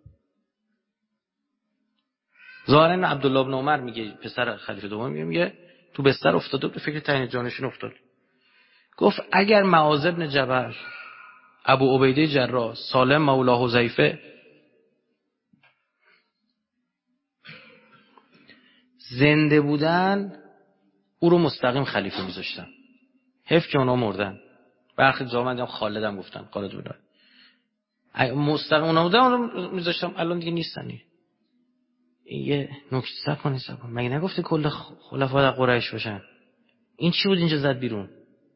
ظاهرا عبدالله بن عمر میگه، پسر خلیفه دوم میگه تو بستر افتاده به فکر تعیین جانشین افتاد. گفت اگر معاذ بن جبل، ابو عبیده جراح، سالم مولا حذیفه زنده بودن او رو مستقیم خلیفه میذاشتن. حیف که اونا مردن. برخی جامعه دیدم خالدم گفتن، خالد بودن. مستقیم اونا بودن، اونا میذاشتم. الان دیگه نیستن. این یه نکته صبر کنید. مگه نگفته کل خلفا در قریش باشن؟ این چی بود اینجا زد بیرون؟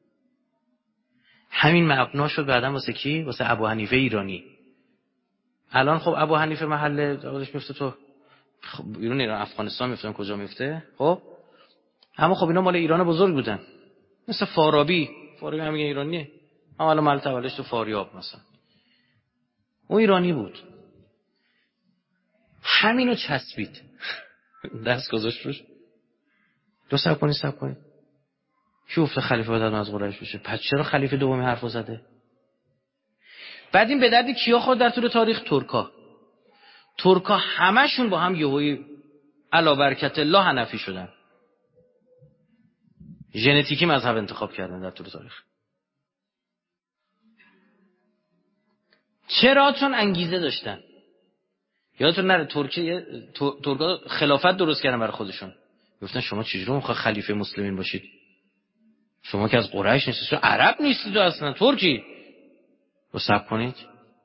همین مبنا شد بعداً واسه کی؟ واسه ابو حنیفه ایرانی. الان خب ابو حنیفه محل خودش میفته تو بیرون ایران، افغانستان میفته، کجا میفته؟ خب اما خب اینا مال ایران بزرگ بودن. مثل فارابی هم میگه ایرانیه، اما الان مال تولدش تو فاریاب مثلا. اون ایرانی بود. همینو چسبید. دست گذاشت روش. دو صبر کنید. کی گفته خلیفه باید از قریش بشه؟ پس چرا خلیفه دومی حرفو زده؟ بعد این به درد کیا خود در طول تاریخ؟ ترکا همشون با هم یهویی علا برکت الله حنفی شدن. ژنتیکی مذهب انتخاب کردن در طول تاریخ. چرا؟ چون انگیزه داشتن. یادتون نره ترکا خلافت درست کردن برای خودشون. گفتن شما چجوری میخواد خلیفه مسلمین باشید؟ شما که از قریش نیستید، شما عرب نیستید اصلا، ترکی. رو صبر کنید.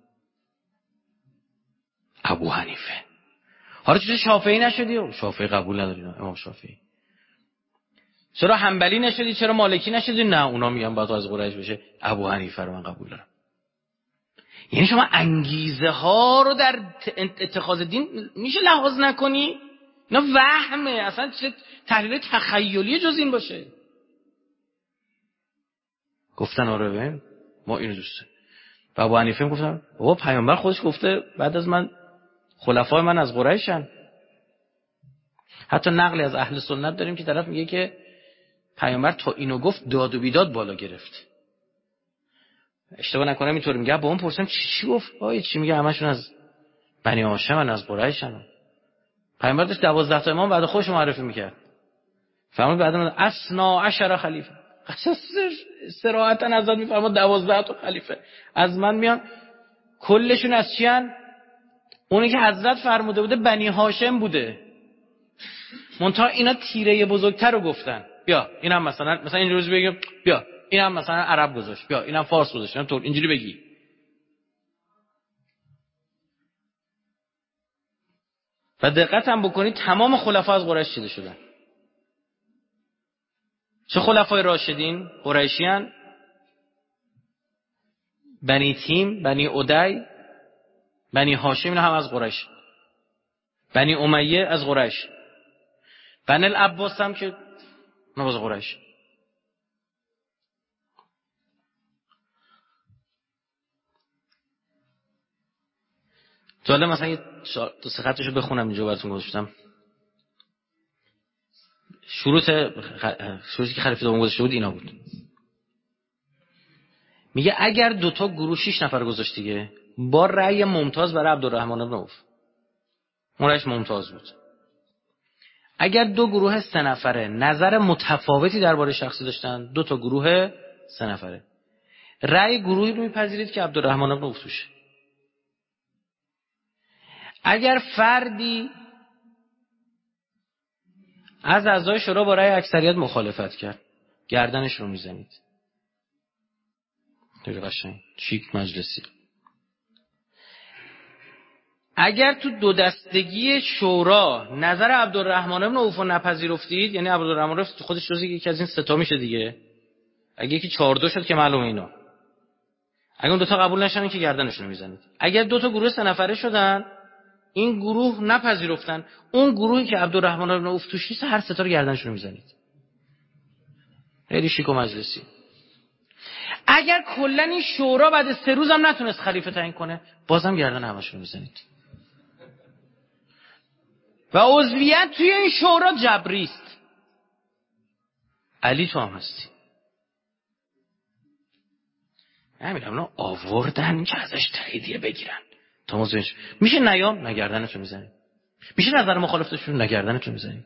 ابو حنیفه. حالا چرا شافعی نشدی؟ شافعی قبول نداری امام شافعی. چرا حنبلی نشدی؟ چرا مالکی نشدی؟ نه اونا میگن باید از قریش بشه. ابو حنیفه رو من قبول دارم. یعنی شما انگیزه ها رو در اتخاذ دین میشه لحاظ نکنی؟ اینا وهمه. اصلا چه تحلیل تخیلی جز این باشه؟ گفتن آره ببین ما اینو دوست داریم. و ابو حنیفه هم گفتن بابا پیامبر خودش گفته بعد از من خلفای من از قریشن. حتی نقلی از اهل سنت داریم که طرف میگه که پیامبر تا اینو گفت داد و بیداد بالا گرفت. اشتباه نکنم اینطوری میگه. با اون پرسیدم چی گفت؟ چی میگه؟ همشون از بنی هاشم از قریشن. پیامبر داشت 12 تا امام بعد خودش معرفی میکرد. فرمود بعد من اثنا عشر خلیفه. صراحتا ازت میفرماد 12 تا خلیفه از من میان. کلشون از چی ان؟ اونی که حضرت فرموده بوده بنی هاشم بوده. منتها اینا تیره بزرگتر رو گفتن. بیا اینم مثلا اینجوری بگیم، بیا اینم مثلا عرب گذاشت، بیا اینم فارس گذاشت، اینجوری بگی. و دقت هم بکنید تمام خلفا از قریش چیده شدن. چه خلفای راشدین قریشیان، بنی تیم، بنی عدی، بنی هاشم، اینا هم از قریش. بنی امیه از قریش. بنی العباس هم که از قریش. جالب مثلا دو سه خطشو بخونم اینجا براتون گذاشتم. شروطی که خلیفه دوم گذاشته بود اینا بود. میگه اگر دوتا گروه 6 نفر گذاشت دیگه، با رأی ممتاز برای عبدالرحمن بن عوف، اون رأیش ممتاز بود. اگر دو گروه 3 نفره نظر متفاوتی درباره شخصی داشتن، دو تا گروه 3 نفره، رأی گروهی رو میپذیرید که عبدالرحمن بن عوف توشه. اگر فردی از اعضای شورا با رأی اکثریت مخالفت کرد، گردنش رو میزنید. خیلی قشنگ، شیک مجلسی. اگر تو دو دستگی شورا نظر عبدالرحمن بن عوف نپذیرفتید، یعنی عبدالرحمن بن عوف خودش جزء یکی از این سه تا میشه دیگه، اگه یکی 4-2 شد که معلومه اینا، اگه اون دو تا قبول نشن که گردنشون رو میزنید. اگر دو تا گروه 3 نفره شدن، این گروه نپذیرفتن، اون گروهی که عبدالرحمن بن عوف توش نیست، هر سه تا رو گردنشون رو میزنید. خیلی شیک و مجلسی. اگر کلا این شورا بعد 3 روز هم نتونست خلیفه تعیین کنه، بازم گردن همشون رو میزنید. و عضویت توی این شورا جبری است. علی تو هم هستی. نمیدونم آوردن که ازش تاییدیه بگیرن تا موضوعش میشه. نیام نگردنتون میزنید. میشه نظر مخالفتشون نگردنتون میزنید.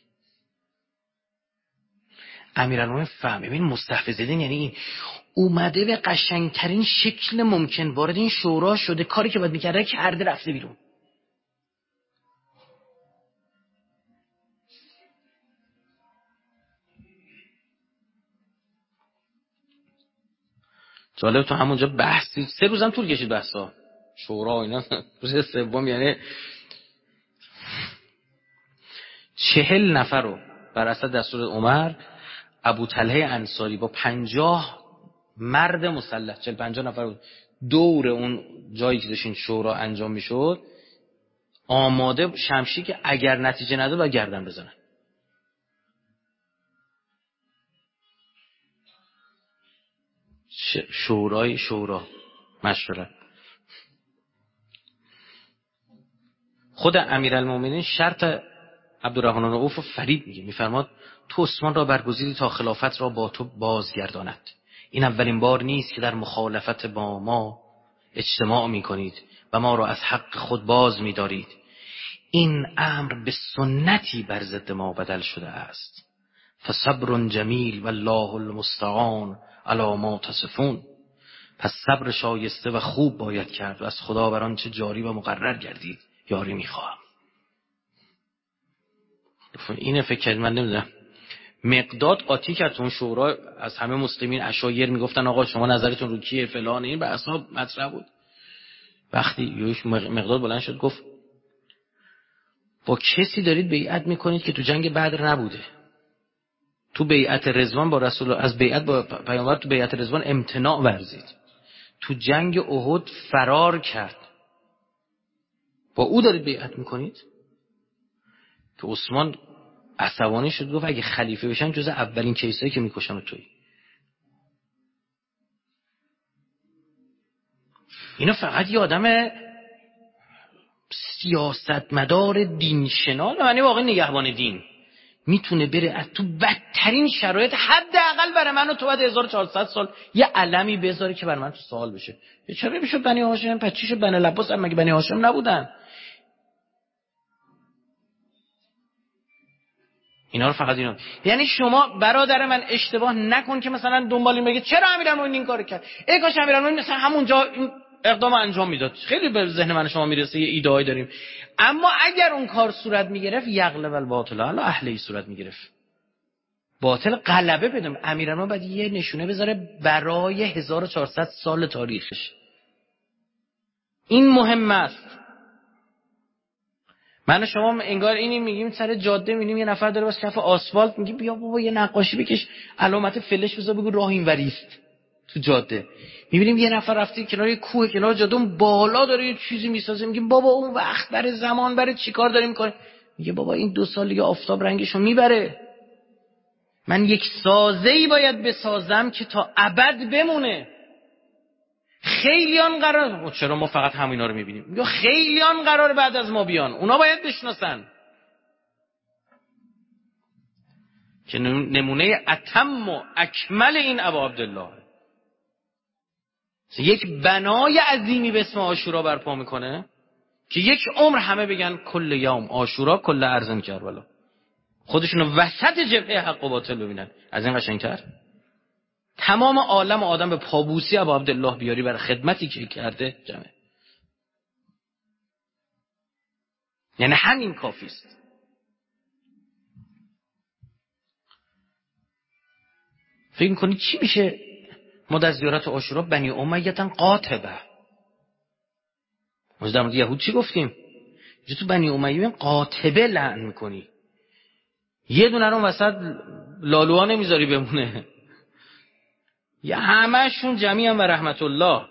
امیرالمومنین فهم. ببین مستحفظین یعنی این اومده به قشنگترین شکل ممکن وارد این شورا شده، کاری که باید میکرده کرده، رفته بیرون. جالب تو همونجا بحثی 3 روزم طول کشید بحثا شورا اینا. روز سوم یعنی 40 نفر رو بر اساس دستور عمر، ابوطلحه انصاری با 50 مرد مسلح، 40-50 نفر بود، دور اون جایی که داشتین شورا انجام میشد آماده شمشیر که اگر نتیجه نده باید گردن بزنن. شورا مشورت. خود امیرالمومنین شرط عبدالرحمن بن عوف فرید میگه، میفرماد تو عثمان را برگزیدی تا خلافت را با تو بازگرداند. این اولین بار نیست که در مخالفت با ما اجتماع میکنید و ما را از حق خود باز میدارید. این امر به سنتی بر ضد ما بدل شده است. فصبر جمیل والله المستعان علی ما تصفون. پس صبر شایسته و خوب باید کرد و از خدا بر آنچه جاری و مقرر گردید یاری میخواهم. اینه فکر کرد من نمیدونم. مقداد قاطی کرد اون شورا، از همه مسلمین عشایر میگفتن آقا شما نظرتون رو کیه فلان، این بحثا مطرح بود. وقتی یوش مقداد بلند شد گفت با کسی دارید بیعت میکنید که تو جنگ بدر نبوده، تو بیعت رضوان با رسول الله، از بیعت با پیامبر تو بیعت رضوان امتناع ورزید، تو جنگ احد فرار کرد، با او دارید بیعت میکنید؟ که عثمان عصبانی شد گفت اگه خلیفه بشن جز اولین کیسایی که میکشن تویی. اینا فقط یه آدم سیاستمدار دین شناس، یعنی واقعا نگهبان دین، میتونه بره از تو بدترین شرایط حداقل برای من و تو بعد 1400 سال یه علمی بذاره که برای من تو سوال بشه. چرا بشه بنی هاشم؟ پس چی شد بنی العباس مگه بنی هاشم نبودن؟ اینا رو فقط اینا. یعنی شما برادر من اشتباه نکن که مثلا دنبال این بگید چرا امیرالمومنین این کارو کرد، ای کاش امیرالمومنین مثلا همونجا این اقدام انجام میداد. خیلی به ذهن من شما میرسه یه ایده‌ای داریم، اما اگر اون کار صورت میگرفت یغلب الباطل علی اهلی صورت میگرفت، باطل غلبه پیدا. امیرالمومنین باید یه نشونه بذاره برای 1400 سال تاریخش. این مهم است. من و شما انگار اینی میگیم سر جاده میبینیم یه نفر داره واسه کف آسفالت، میگی بیا بابا یه نقاشی بکش، علامت فلش بذار، بگو راه اینوری است تو جاده. میبینیم یه نفر رفته کنار یه کوه کنار جاده، اون بالا داره یه چیزی میسازه، میگیم بابا اون وقت برای زمان برای چیکار داریم میکنه؟ میگه بابا این 2 سال دیگه آفتاب رنگشو میبره، من یک سازه‌ای باید بسازم که تا ابد بمونه. خیلیان قرار، چرا ما فقط همینا رو میبینیم؟ میگه خیلیان قرار بعد از ما بیان، اونا باید بشناسن. که نمونه اتم و اکمل این ابا عبدالله، یک بنای عظیمی به اسم عاشورا برپا میکنه که یک عمر همه بگن کل یوم عاشورا کل ارزن کربلا، خودشونو وسط جبهه حق و باطل ببینن. از این قشنگتر تمام عالم آدم به پابوسی ابا عبدالله بیاری برای خدمتی که کرده جمعه، یعنی همین کافی است. فکر می‌کنی چی میشه ما در زیارت عاشورا بنی امیه قاطبه؟ ما در مورد یهود چی گفتیم؟ جو تو بنی امیه قاطبه لعن میکنی، یه دونه رو وسط لالوها نمیذاری بمونه، یا همه‌شون جمیعا و رحمت الله.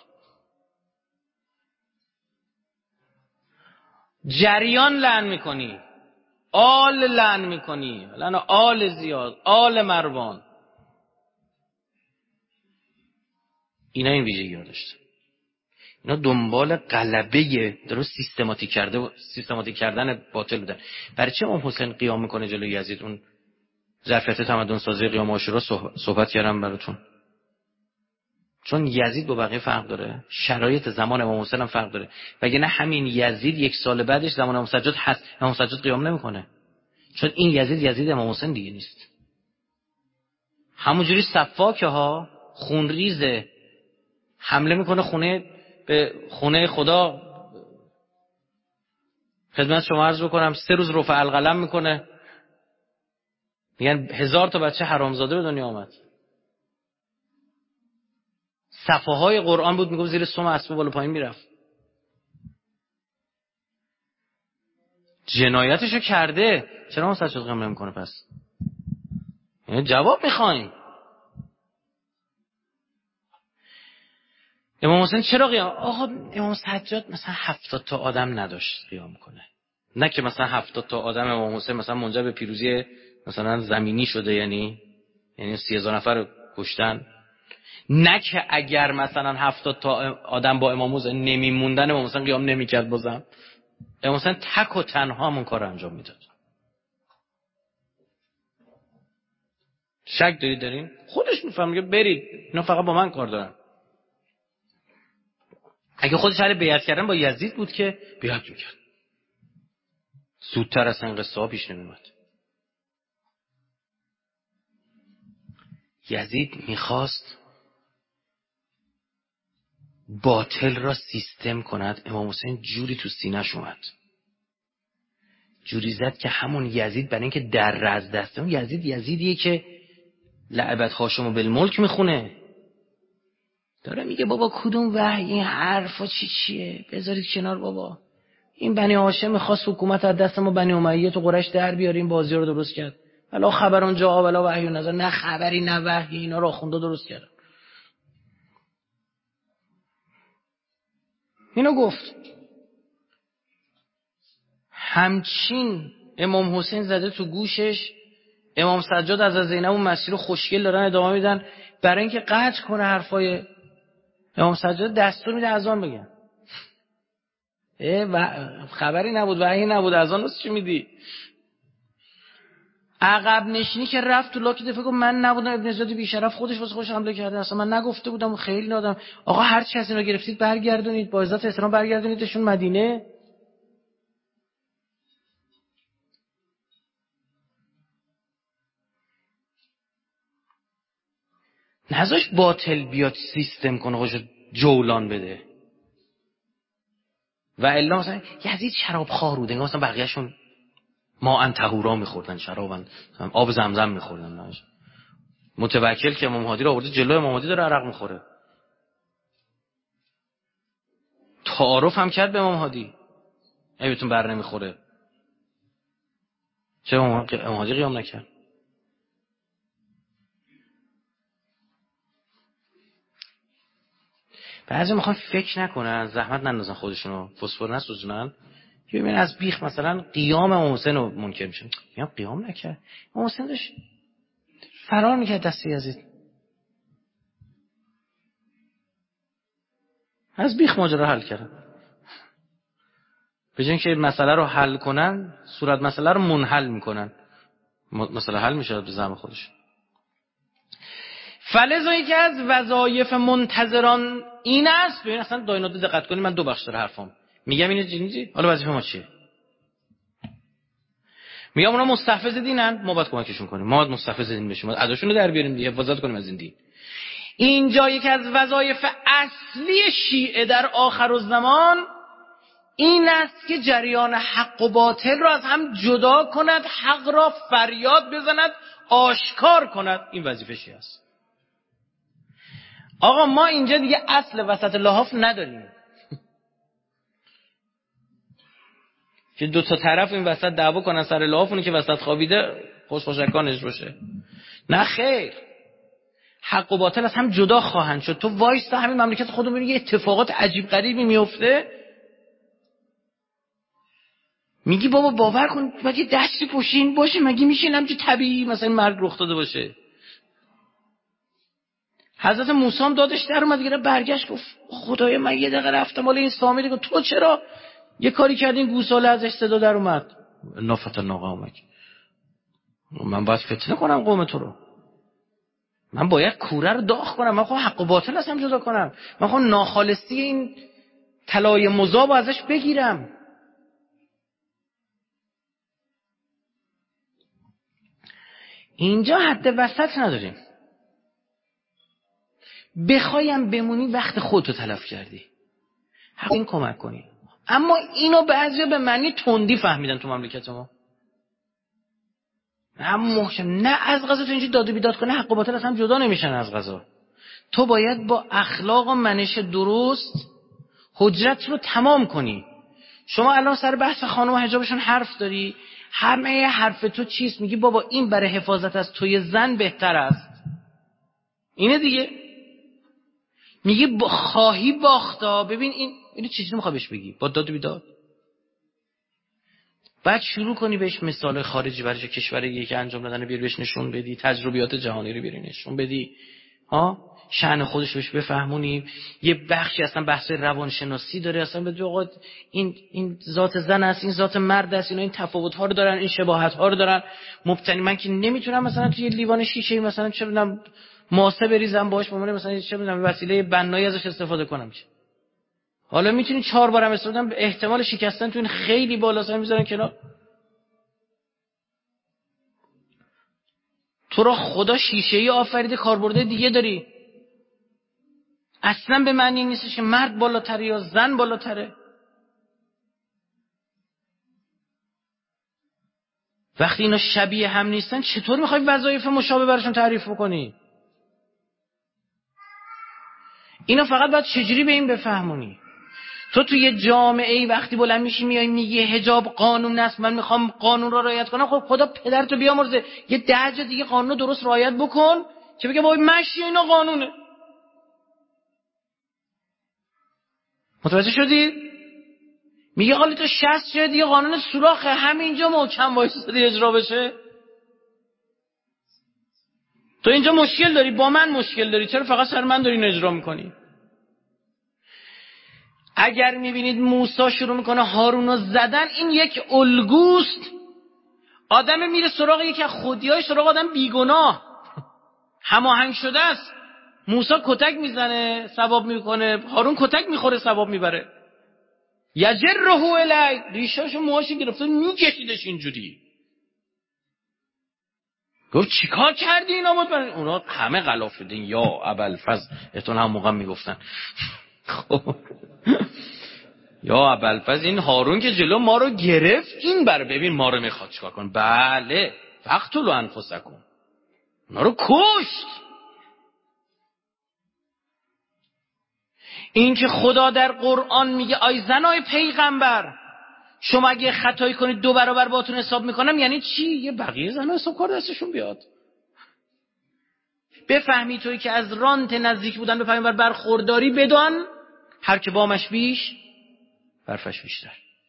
جریان لعن میکنی، آل لعن میکنی، لعن آل زیاد، آل مروان، اینا این ویژگی ها داشتن. اینا دنبال غلبه درست سیستماتیک کردن باطل بودن. برای چه امام حسین قیام میکنه جلوی یزید؟ اون ظرفیت تمدن سازی قیام عاشورا صحبت کردم براتون. چون یزید با بقیه فرق داره، شرایط زمان امام حسین هم فرق داره. وگرنه همین یزید 1 سال بعدش زمان امام سجاد هست، امام سجاد قیام نمیکنه، چون این یزید امام حسین دیگه نیست. همونجوری سفاکه ها خونریزه، حمله میکنه به خونه خدا. خدمت شما عرض بکنم 3 روز رفع القلم میکنه، میگن 1000 تا بچه حرامزاده به دنیا آمد. صفحه های قرآن بود میگم زیر سم اسب بالا پایین میرفت. جنایتشو کرده، چرا ما سجاد قیام نمیکنه؟ پس یعنی جواب میخوایم. امام حسین چرا قیام؟ آقا امام سجاد مثلا 70 تا آدم نداشت قیام کنه، نه که مثلا 70 تا آدم امام حسین مثلا منجر به پیروزی مثلا زمینی شده، یعنی 30,000 نفر رو کشتن، نه که اگر مثلا 70 تا آدم با امام حسین نمیموندن امام حسین قیام نمیکرد. بازم امام حسین تک و تنها همون کار انجام میداد. شک دارین؟ خودش میفهم، میگه برید اینا فقط با من کار دارن. اگه خودش اهل بیعت کردن با یزید بود که بیعت میکرد، زودتر اصلا قصه ها پیش نمیومد. یزید میخواست باطل را سیستم کند، امام حسین جوری تو سینه‌ش اومد، جوری زد که همون یزید برای اینکه در از دسته، اون یزیدیه که لعبت هاشم و بالملک میخونه، داره میگه بابا کدوم وحی این حرفا چیه؟ بذارید کنار بابا. این بنی هاشم میخواست حکومت از دست ما بنی امیه تو قریش در بیاریم، بازی رو درست کرد. ولا خبر اونجا ولا وحی نظر، نه خبری نه وحی، اینا رو آخونده درست کردن. اینو گفت. همچین امام حسین زده تو گوشش، امام سجاد از زینب اون مسیر خوشگل دارن ادامه میدن، برای اینکه قطع کنه حرفای امام سجاد دستور میده اذان بگن. خبری نبود، وحی نبود، اذان واسه چی میدی؟ عقب نشینی که رفت تو لاک دفعه گفت من نبودم، ابن زیاد بیشرف خودش واسه خودش حمله کرده، اصلا من نگفته بودم. خیلی نادم. آقا هر چی از اینا گرفتید برگردونید، با عزت احترام برگردونیدشون مدینه. نذاش باطل بیاد سیستم کنه، خودشو جولان بده. و الا مثلا یزید شراب خوار بود، مثلا بقیه‌شون ما ان طهورا می‌خوردن، شرابن، آب زمزم می‌خوردن. متوکل که امام هادی رو آورده جلوی امام هادی داره عرق می‌خوره. تعارف هم کرد به امام هادی، بهتون بر نمیخوره. چرا امام قیام نکرد؟ بعضی میخوان فکر نکنن، زحمت نندازن خودشونو، فسفر نسوزونن، که ببین از بیخ مثلا قیام امام حسین رو منکر میشن. میگم قیام نکرد، امام حسین داشت فرار میکرد دست یزید. از بیخ ماجرا حل کردن. به جای اینکه مسئله رو حل کنن، صورت مسئله رو منحل میکنن. مسئله حل میشه به زعم خودش. فلذا که از وظایف منتظران این است. ببین اصلا داینات دقت کنید، من دو بخش داره حرفم. میگم اینو چیزی، حالا وظیفه ما چیه؟ میگم اونا مستحفظ دینن، ما باید کمکشون کنیم. ما باید مستحفظ دین بشیم، اداشون رو در بیاریم دیگه، حفاظت کنیم از این دین. اینجا یکی از وظایف اصلی شیعه در آخرالزمان این است که جریان حق و باطل را از هم جدا کند، حق را فریاد بزند، آشکار کند. این وظیفه شیعه است. آقا ما اینجا دیگه اصل وسط لحاف نداریم که دو تا طرف این وسط دعوا کنن سر لحاف، اونی که وسط خوابیده خوشخوشکانش باشه. نه خیر، حق و باطل از هم جدا خواهند شد. تو وایستا همین مملکت خودمون ببین یه اتفاقات عجیب غریبی میفته، میگی بابا باور کن مگه دستی پشین باشه؟ مگه میشه همچین طبیعی مثلا مرگ رخ داده باشه؟ حضرت موسی هم دادش در اومد دیگه، برگشت گفت خدایا من یه دقیقه رفتم مال این سامی دیگه، تو چرا یه کاری کردین گوساله ازش صدا در اومد؟ نافتنا قومک، من باید فتنه کنم قوم تو رو، من باید کوره رو داغ کنم، من خواهم حق و باطل از هم جدا کنم، من خواهم ناخالصی این طلای مذاب ازش بگیرم. اینجا حد وسط نداریم. بخوایم بمونی وقت خودتو تلف کردی، حق این کمک کنی. اما اینو بعضیا به معنی تندی فهمیدن تو مملکت ما. هم محکم نه، از قضا تو اینجا داد و بیداد کنه حق و باطل از هم جدا نمیشن. از قضا تو باید با اخلاق و منش درست حجرت رو تمام کنی. شما الان سر بحث خانم و حجابشون حرف داری، همه حرف تو چیست؟ میگی بابا این برای حفاظت از توی زن بهتر است. اینه دیگه. میگی خواهی باختا. ببین اینو چیزی میخوای بهش بگی با داد و بیداد؟ بعد شروع کنی بهش مثال خارجی برای کشوری که انجام دادن بیاری بهش نشون بدی، تجربیات جهانی رو بیاری نشون بدی، شأن خودش بهش بفهمونی. یه بخشی اصلا بحث روانشناسی داره، اصلا به آقا این ذات زن است، این ذات مرد است، اینا این تفاوت ها رو دارن، این شباهت ها رو دارن. مبتنی من که نمیتونم مثلا توی لیوان شیشه مثلا چه بدونم ماسه بریزم باهاش، بمونه مثلا چه بدونم وسیله بنایی ازش استفاده کنم. حالا میتونی 4 بارم استفاده کنم، احتمال شکستن تو این خیلی بالاست، میذارن کنار. تو را خدا شیشه‌ای آفریده، کاربرد دیگه داری. اصلا به معنی نیستش که مرد بالاتره یا زن بالاتره. وقتی اینا شبیه هم نیستن چطور میخوای وظایف مشابه براشون تعریف بکنی؟ اینا فقط باید چجوری به این بفهمونی. تو توی جامعه وقتی بلند میشی میای میگی حجاب قانون است، من میخوام قانون رو رعایت کنم، خب خدا پدرتو بیامرزه یه 10 جا دیگه قانون رو درست رعایت بکن که بگه بابا مشی اینا قانونه. متوجه شدی؟ میگه حالا تو 60 جا دیگه قانون سوراخه، همینجا محکم وایسادی اجرا بشه. تو اینجا مشکل داری، با من مشکل داری، چرا فقط سر من داری اجرا میکنی؟ اگر میبینید موسی شروع میکنه هارون رو زدن، این یک الگوست. آدم میره سراغ یکی از خودیای سراغ آدم بیگناه هماهنگ شده است. موسی کتک میزنه ثواب میکنه، هارون کتک میخوره ثواب میبره. یجره الی، ریشاشو موهاشو گرفته میکشیدش اینجوری. گفت چیکار کردی اینا بود؟ اونا همه غلاف شدین یا ابوالفضل، احتمال هم موقع میگفتن خب یا ابوالفضل این هارون که جلو ما رو گرفت، این بر ببین ما رو میخواد چیکار کن. بله فقتلوا انفسکم، اونا رو کشت. این که خدا در قرآن میگه ای زنای پیغمبر شما اگه خطایی کنید 2 برابر باهاتون حساب میکنم یعنی چی؟ یه بقیه زنا حساب کار دستشون بیاد. بفهمی تویی که از رانت نزدیک بودن به پیامبر برخورداری، بدان هر که بامش بیش برفش بیشتر.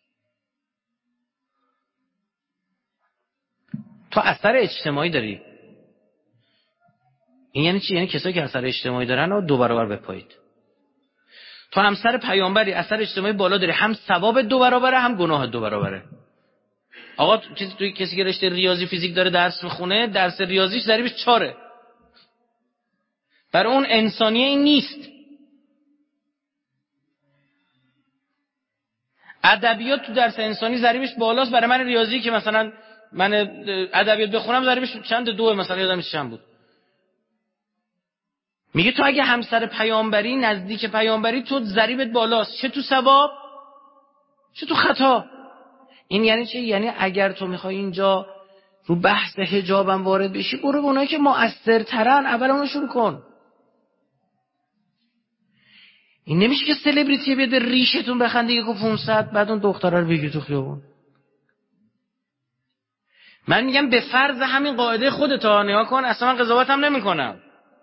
تو اثر اجتماعی داری. این یعنی چی؟ یعنی کسایی که اثر اجتماعی دارن رو 2 برابر بپایید. تو همسر پیامبری اثر اجتماعی بالا داری، هم ثواب 2 برابره هم گناه 2 برابره. آقا توی کسی که رشته ریاضی فیزیک داره درس میخونه، درس ریاضیش ضریبش 4. برای اون انسانیه این نیست. ادبیات تو درس انسانی ضریبش بالاست، برای من ریاضی که مثلا من ادبیات بخونم ضریبش چند 2 مثلا یادم چند بود. میگه تو اگه همسر پیامبری نزدیک پیامبری تو ضریبت بالاست، چه تو ثواب چه تو خطا. این یعنی چی؟ یعنی اگر تو میخوای اینجا رو بحث حجابم وارد بشی، برو به اونایی که مؤثرترن اول اونو شروع کن. این نمیشه که سلبریتی بیاد ریشتون بخنده 1,500 بعد اون دختره رو بگی تو خیابون. من میگم به فرض همین قاعده خودت نگاه کن، اصلا من قضاوتم نمیکنم.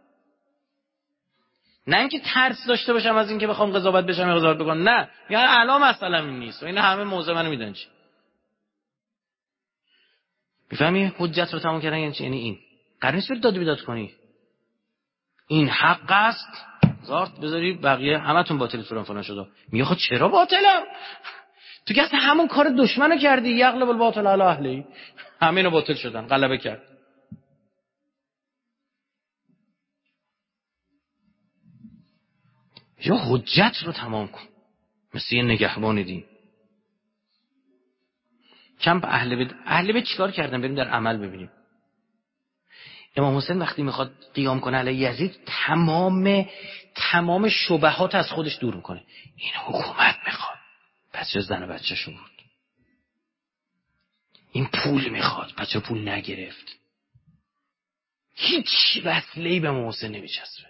نه اینکه ترس داشته باشم از اینکه بخوام قضاوت بشم یا قضاوت بکنم، نه، یعنی الان مثلا این نیست و این همه موضوع منو میدونن چی. میفهمی حجت رو تموم کردن یعنی چی؟ یعنی این قرار نیست برید داد و بیداد کنی. این حق است زارت بذاری بقیه همتون باطل فلان فلان شده. میگه خود چرا باطلم؟ تو که اصلا همون کار دشمنو کردی. یغلب الباطل علی اهلی. همینو باطل شدن، غلبه کرد. یا حجت رو تمام کن مثل یه نگهبان دین. کم اهل بیت چیکار کردن؟ بریم در عمل ببینیم. امام حسین وقتی میخواد قیام کنه علیه یزید تمام شبهات از خودش دور میکنه. این حکومت میخواد، پس چه زن و بچه‌شو برد. این پول میخواد، پس چه پول نگرفت. هیچ وسیله‌ای به امام حسین نمیچسبه،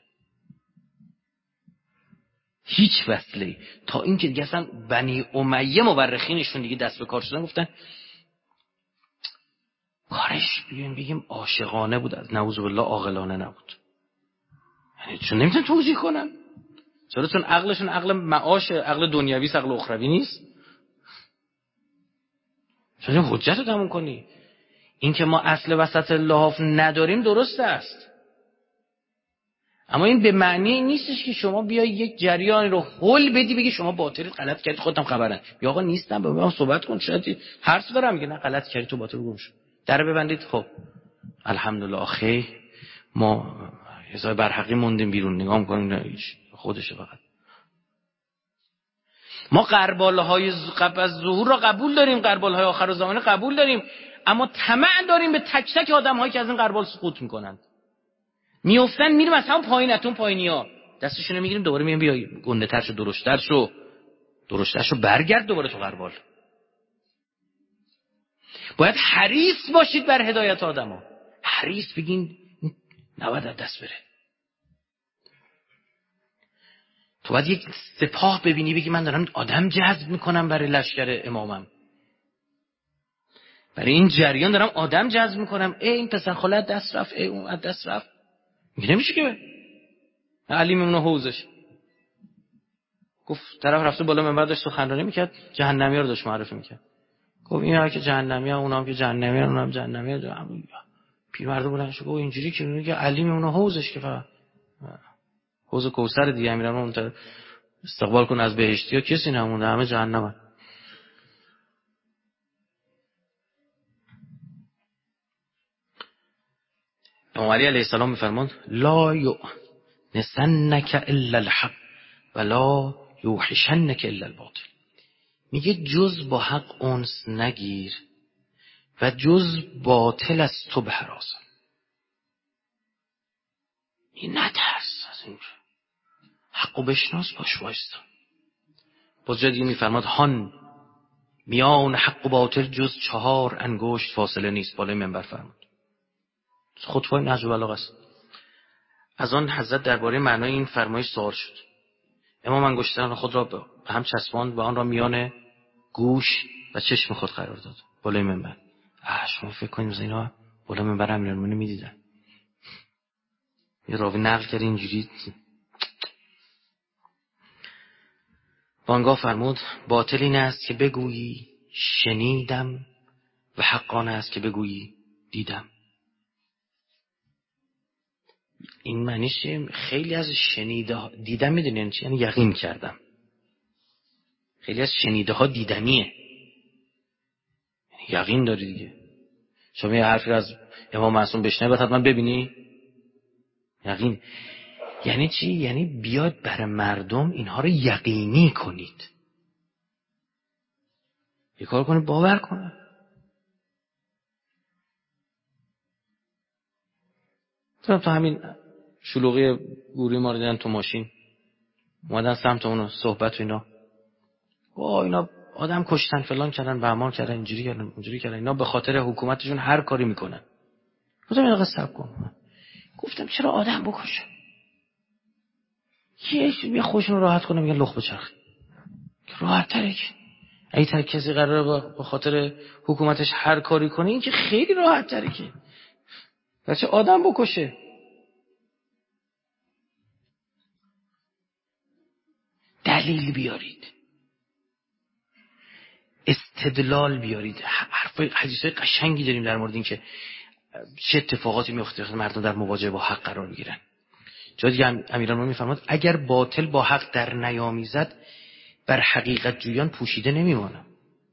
هیچ وسیله‌ای. تا اینکه دیگه اصلا بنی امیه مورخینشون دیگه دست به کار شدن، گفتن کارش بگیم عاشقانه بود، از نعوذ بالله عاقلانه نبود. یعنی چون نمیتونن توجیه کنن. چرا؟ چون عقلشون عقل معاش، عقل دنیوی است، عقل اخروی نیست. چون حجت رو تموم کنی. این که ما اصل وسط لحاف نداریم درست است، اما این به معنی این نیستش که شما بیای یک جریانی رو حل بدی بگی شما باطلید، غلط کردید، خودم خبرن. بیا آقا نیستم، با من صحبت کن، شاید حرف دارم. میگه نه غلط کردی، تو باطل گم شو. در ببندید. خب الحمدلله آخه ما یه برحقی موندیم بیرون، نگاه می‌کنیم نه هیچ خودشه. فقط ما غرباله‌های قبل از ظهور را قبول داریم، غربالهای آخر زمانه قبول داریم، اما طمع داریم به تک تک آدم‌هایی که از این غربال سقوط می‌کنند. میافتن میریم از همون پایینتون پایینیا دستشون رو میگیریم، دوباره میگیم بیا گنده‌تر شو، درشتر شو برگرد دوباره تو غربال. باید حریص باشید بر هدایت آدما. حریص بگین نباید از دست بره. تو باید یک سپاه ببینی بگی من دارم آدم جذب میکنم برای لشکر امامم، برای این جریان دارم آدم جذب میکنم. این پسر خاله از دست رفت، اون از دست رفت. میگه نمیشه که علی میمونه حوزش. گفت طرف رفته بالا منبر داشت سخنرانی میکرد، جهنمی‌ها رو داشت معرفی میکرد. گفت اینا که جهنمی‌ها، اونا هم که جهنمی‌ها، اونا هم جهنمی‌ها. پیرمرد بودن شو. گفت اینجوری که میگه علی میمونه حوزش، که فقط حوض کوثر دیگه میرن اون استقبال کنه از بهشتی‌ها، کسی نمونده، همه جهنمن. امام علی علیه السلام میفرماند لا یؤنسنک الا الحق ولا یوحشنک الا الباطل. میگه جز با حق انس نگیر و جز باطل از تو بهرازم. این نترس از این، حقو بشناس، باش وایستا. باز جا دیگه میفرماد هان میان حق و باطل جز 4 انگشت فاصله نیست. بالای منبر فرمود. خطبه نهج البلاغه است. از آن حضرت درباره معنای این فرمایش سوال شد. امام انگشتان خود را به هم چسباند و آن را میان گوش و چشم خود قرار داد بالای منبر. شما فکر کنید مثلا اینا بالای منبر امیرالمومنین میدیدن؟ یه راوی نقل کرد اینجوری. وانگاه فرمود باطل این است که بگویی شنیدم و حقان است که بگویی دیدم. این معنیش خیلی از شنیده دیدم میدونین چی؟ یعنی یقین کردم. خیلی از شنیده ها دیدنیه، یقین داری دیگه. شما یه حرفی از امام معصوم بشنوی بعد حتما ببینی یقین. یعنی چی؟ یعنی بیاد برای مردم اینها رو یقینی کنید، یه کار کنید باور کنن. تو همین شلوغی گوری ما رو دیدن تو ماشین اومدن سمت اونو صحبت و اینا، اینا آدم کشتن فلان کردن بهمان کردن اینجوری کردن اونجوری کردن، اینا به خاطر حکومتشون هر کاری میکنن. گفتم این صبر کن. گفتم چرا آدم بکشه؟ یه خوشون راحت کنه میگن لخ بچرخ. راحت تره که اگه کسی قراره به خاطر حکومتش هر کاری کنه این که خیلی راحت تره که بچه آدم بکشه. دلیل بیارید، استدلال بیارید. حدیثای قشنگی داریم در مورد این که چه اتفاقاتی میفته مردم در مواجهه با حق قرار میگیرن. جا دیگه امیرالمومنین میفرماد اگر باطل با حق در نیامیزد بر حقیقت جویان پوشیده نمیماند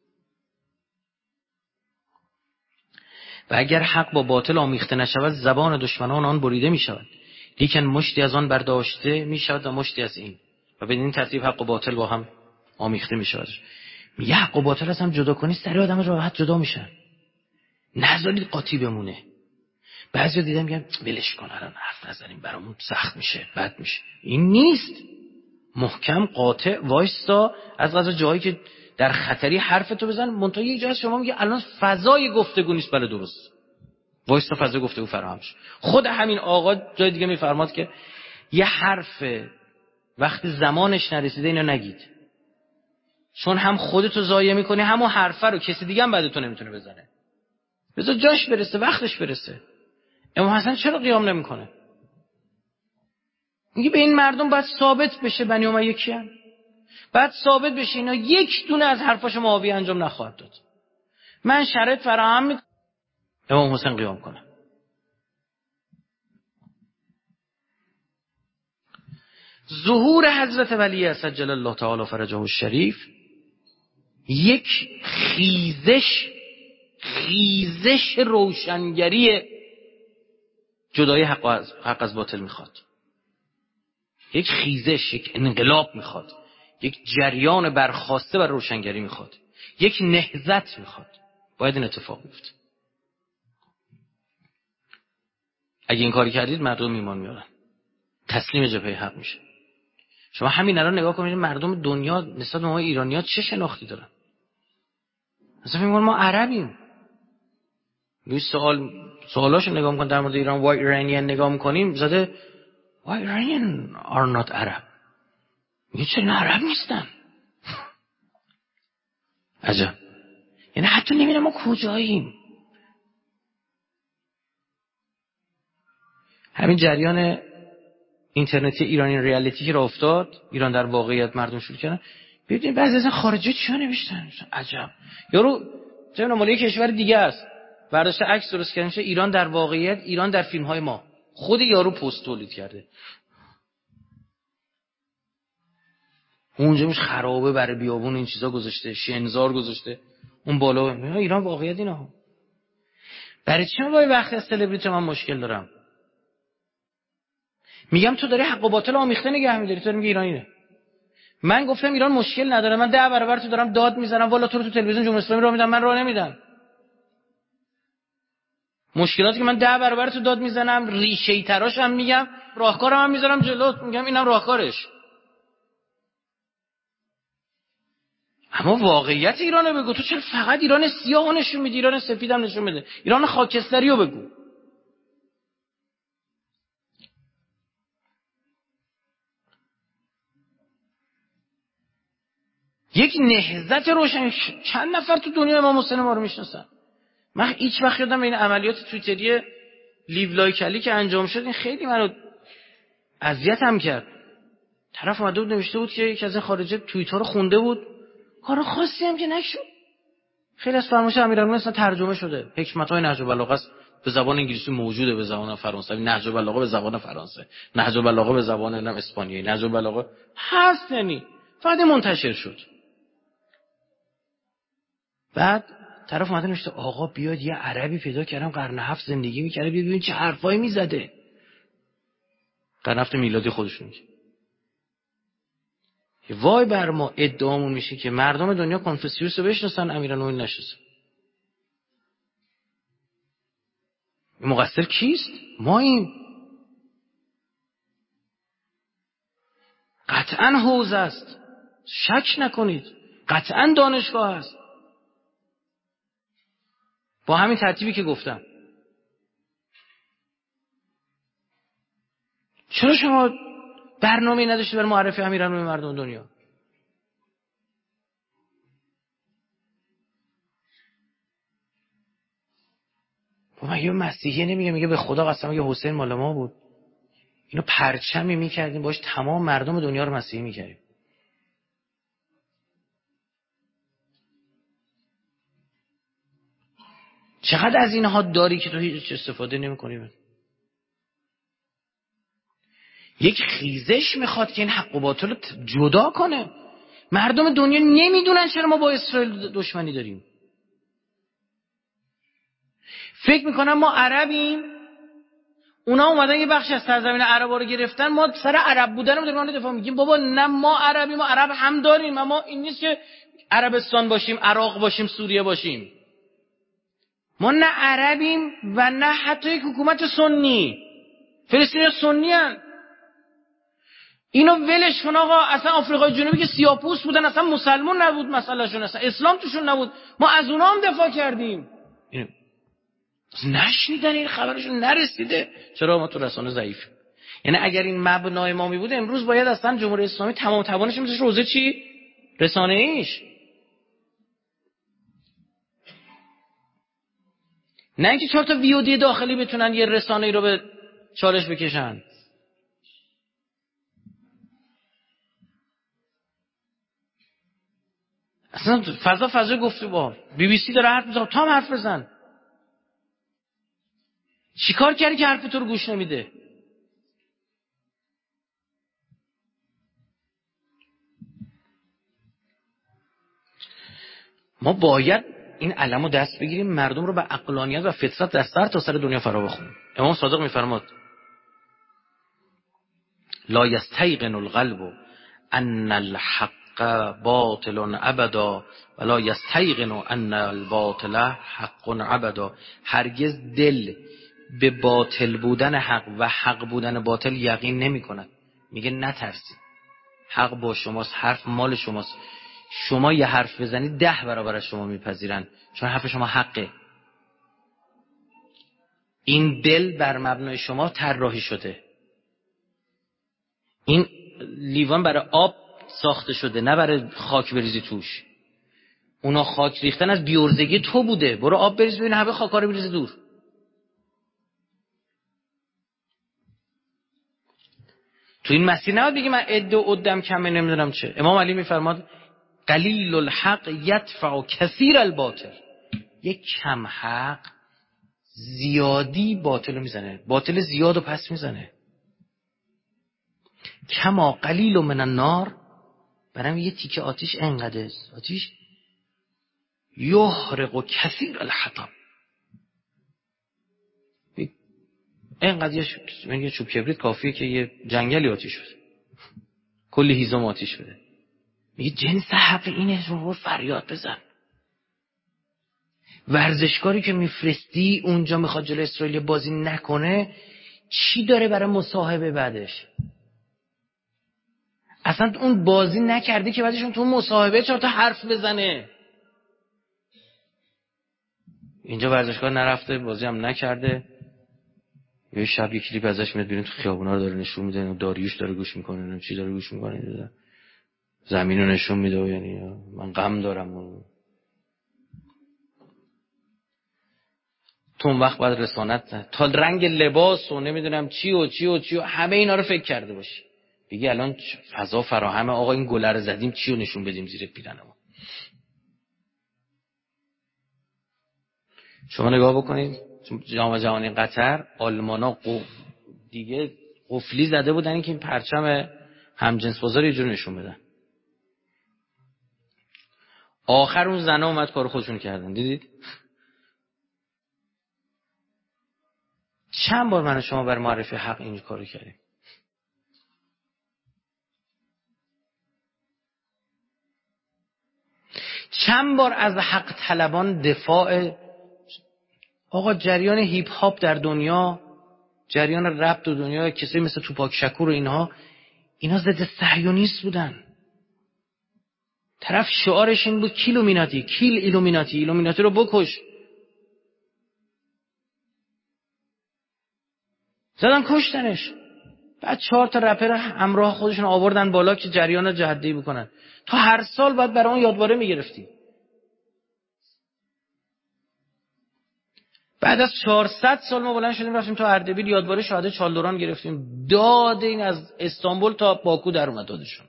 و اگر حق با باطل آمیخته نشود زبان دشمنان آن بریده میشود، لیکن مشتی از آن برداشته میشود و مشتی از این، و بدین ترتیب حق و باطل با هم آمیخته میشود. میگه حق و باطل از هم جدا کنی سری آدم راحت جدا میشن، نذارید قاطی بمونه. بعضیا دیدم میگن ولش کن الان حرف نزنیم برامون سخت میشه بد میشه. این نیست، محکم قاطع وایستا، از قضا جایی که در خطری حرفتو بزن. منتها یه جایی شما میگه الان فضای گفتگو نیست برای درست، وایستا فضای گفتگو فراهم شه. خود همین آقا جای دیگه میفرماد که یه حرف وقتی زمانش نرسیده اینو نگید، چون هم خودتو ضایع میکنی همون حرفه رو کسی دیگه هم بعد تو نمیتونه بزنه. بذار جاش برسه وقتش برسه. امام حسن چرا قیام نمیکنه؟ میگه به این مردم باید ثابت بشه بنی امیه کیان، بعد ثابت بشه اینا یک دونه از حرفاشو معاویه انجام نخواهد داد. من شرط فراهم میکنم امام حسین قیام کنه. ظهور حضرت ولی عجل الله تعالی فرجه الشریف یک خیزش روشنگری جدای حق از باطل میخواد. یک خیزش، یک انقلاب میخواد، یک جریان برخاسته بر روشنگری میخواد، یک نهضت میخواد. باید این اتفاق بیفته. اگه این کاری کردید مردم ایمان میارن، تسلیم جبهه حق میشه. شما همین الان نگاه کنید مردم دنیا نسبت به ما ایرانی‌ها چه شناختی دارن. مثلا میگن ما عربیم. یه سوالاشو نگاه می‌کنن در مورد ایران، why Iranian نگاه می‌کنیم زده why Iranian are not Arab. میگه چرا عرب نیستن؟ عجب. یعنی حتی نمی‌دونم ما کجاییم. همین جریان اینترنتی ایرانی ریالیتی که راه افتاد، ایران در واقعیت مردم شروع کردن. ببینید بعضی از خارجی چیا نوشتن. عجب. یارو چه مالی کشور دیگه است. برداشت عکس درست کردن ایران در واقعیت، ایران در فیلم‌های ما. خود یارو پست تولید کرده. اونجا میش خرابه برای بیابون این چیزا گذاشته، شنزار گذاشته. اون بالا ایران واقعیت اینا. برای چی من وقتی وقت از سلبریتی من مشکل دارم؟ میگم تو داری حق و باطل آمیخته نگه می‌داری، تو میگی ایرانیه. من گفتم ایران مشکل نداره، من 10 برابر تو دارم داد میزنم، والا تو رو تو تلویزیون جمهوری اسلامی راه میدم، من راه نمیدم. مشکلاتی که من 10 برابر تو داد میزنم، ریشه‌ای تراش هم میگم، راهکارم هم میذارم جلو، میگم اینم راهکارش. اما واقعیت ایرانو بگو. تو چرا فقط ایران سیاهو نشون میدی؟ ایران سفیدم نشون بده. ایران خاکستریو بگو. یک نهضت روشن. چند نفر تو دنیا امام حسین ما رو میشناسن؟ من هیچ وقت یادم این عملیات توییتری لیو لایکلی که انجام شد این خیلی منو اذیتم کرد. طرف اومده بود نوشته بود که یکی از این خارجه توییت‌ها رو خونده بود، کار خاصی هم که نشد. خیلی از فرمایش امیرالمومنین اصلا ترجمه شده. حکمت‌های نهج البلاغه است، به زبان انگلیسی موجوده، به زبان فرانسوی نهج البلاغه، به زبان فرانسه نهج البلاغه، به زبان اسپانیایی نهج البلاغه هست. یعنی فقط منتشر شد. بعد طرف اومده نوشته آقا بیاد یه عربی پیدا کردم قرن 7 زندگی می‌کرده، بیاد ببین چه حرفایی میزده. قرن 7 میلادی خودشون میگه. وای بر ما ادعامون میشه که مردم دنیا کنفوسیوس رو بشناسن، امیرالمومنین نشناسن. مقصر کیست؟ ما این قطعا حوزه است، شک نکنید، قطعا دانشگاه است. با همین ترتیبی که گفتم. چرا شما برنامه‌ای نداشتید برای معرفی امیرالمومنین مردم دنیا؟ مگه مسیحی نمیگه، میگه به خدا قسم میگه حسین مال ما بود، اینو پرچمی میکردیم باش تمام مردم دنیا رو مسیحی میکردیم. چقدر از اینها داری که تو هیچ استفاده نمی‌کنی؟ یک خیزش میخواد که این حق و باطل رو جدا کنه. مردم دنیا نمیدونن چرا ما با اسرائیل دشمنی داریم. فکر میکنن ما عربیم، اونا اومدن یه بخش از سرزمین عربا رو گرفتن، ما سر عرب بودنمون داریم دفاع میگیم. بابا نه، ما عربیم، ما عرب هم داریم، اما این نیست که عربستان باشیم، عراق باشیم، سوریه باشیم. ما نه عربیم و نه حتی یک حکومت سنی. فلسطینی‌ها سنی هستند. اینو ولش کن آقا. اصلا آفریقای جنوبی که سیاه‌پوست بودن اصلا مسلمان نبود، مسئلهشون اصلا اسلام توشون نبود، ما از اونها هم دفاع کردیم. نشنیدن این خبرشون نرسیده. چرا ما تو رسانه ضعیف؟ یعنی اگر این مبنای ما می بود امروز باید اصلا جمهوری اسلامی تمام توانش میذاشت روزه چی؟ رسانه ایش. نه اینکه 4 تا ویودی داخلی بتونن یه رسانه‌ای رو به چالش بکشن. اصلا فضا گفتگو. BBC داره حرف میزنه، تو هم حرف بزن. چیکار کردی که حرف تو رو گوش نمیده؟ ما باید این علمو دست بگیریم، مردم رو به عقلانیت و فطرت در سر تا سر دنیا فرا بخونیم. امام صادق میفرماد لا یستیقن القلب ان الحق باطل ابدا ولا یستیقن ان الباطل حق ابدا. هرگز دل به باطل بودن حق و حق بودن باطل یقین نمی کند. میگه نترسید، حق با شماست، حرف مال شماست. شما یه حرف بزنید 10 برابر از شما میپذیرن، چون حرف شما حقه. این دل بر مبنای شما طراحی شده. این لیوان برای آب ساخته شده، نه برای خاک بریزی توش. اونا خاک ریختن از بیورزگی تو بوده. برو آب بریز ببین همه خاکا رو بریز دور. تو این مسیر نباید بگی من عدم کمه نمیدونم چه. امام علی میفرماد قلیل الحق یدفع کثیر الباطل. یک کم حق زیادی باطل رو میزنه، باطل زیاد رو پس میزنه. کما قلیل من النار، برام یه تیکه آتیش انقدر آتیش یحرق کثیر الحطب. اینقدر یه چوب کبریت کافیه که یه جنگلی آتیش بده، کلی هیزم آتیش بده. میگه جنس حق اینه، رو فریاد بزن. ورزشکاری که میفرستی اونجا میخواد جلوی اسرائیل بازی نکنه، چی داره برای مصاحبه بعدش؟ اصلا اون بازی نکردی که بعدش تو مصاحبه 4 تا حرف بزنه. اینجا ورزشکار نرفته، بازی هم نکرده، یه شب یه کلیپ ازش میاد بیرون تو خیابونا رو داره نشون میده، داریوش داره گوش میکنه، چی داره گوش میکنه. زمین رو نشون میده و یعنی من غم دارم تو اون وقت باید رسانت تا رنگ لباس و نمیدونم چی و چی و چی و همه اینا رو فکر کرده باشی. بگی الان فضا فراهمه، آقا این گله رو زدیم چی رو نشون بدیم زیر پیرنمون. شما نگاه بکنید جام جهانی قطر آلمانا دیگه قفلی زده بودن که این پرچم همجنس بازار یه جور نشون بدن. آخر اون زنه اومد کار خودشون کردن. دیدید چند بار من و شما بر معرفی حق این کارو کردیم؟ چند بار از حق طلبان دفاع. آقا جریان هیپ هاپ در دنیا، جریان رپ در دنیا، کسایی مثل توپاک شکور و اینا ضد صهیونیست بودن. طرف شعارش این بود کیلومیناتی، کیل ایلومیناتی، ایلومیناتی رو بکش. زدن کشتنش. بعد 4 تا رپر همراه خودشون آوردن بالا که جریان جهادی بکنن. تا هر سال باید برای اون یادواره میگرفتی. بعد از 400 سال ما بلند شدیم رفتیم تا اردبیل یادواره شهادت چالدوران گرفتیم. داد این از استانبول تا باکو در اومد دادشون.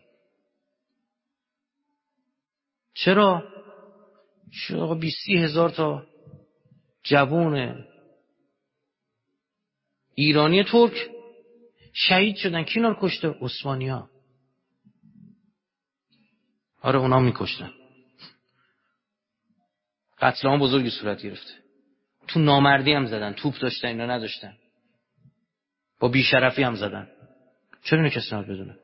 چرا؟ آقا 20 هزار تا جوون ایرانی ترک شهید شدن. کی اینا رو کشته؟ عثمانی‌ها. آره اونا میکشتن. قتل عام بزرگی صورت گرفته. تو نامردی هم زدن، توپ داشتن اینا نداشتن، با بیشرفی هم زدن. چرا اینو کسی نباید بدونه؟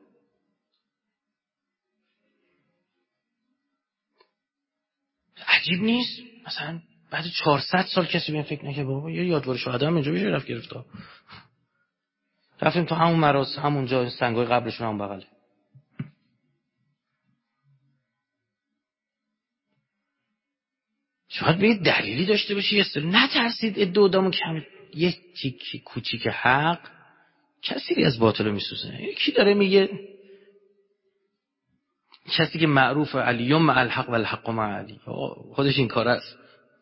عجیب نیست مثلا بعد 400 سال کسی به این فکر نکنه بابا یه یادواره شهدا هم اینجا بشه رفت گرفته. رفتیم تو همون مراسم همونجا سنگای قبرشون هم بغله. شاید به دلیلی داشته باشه، یه سری نترسید ادعادامون کم یه تیک کوچیک حق کسی از باطل میسوزه. یکی داره میگه کسی که معروف علیوم مع الحق و الحق مع علی، خودش این کار است.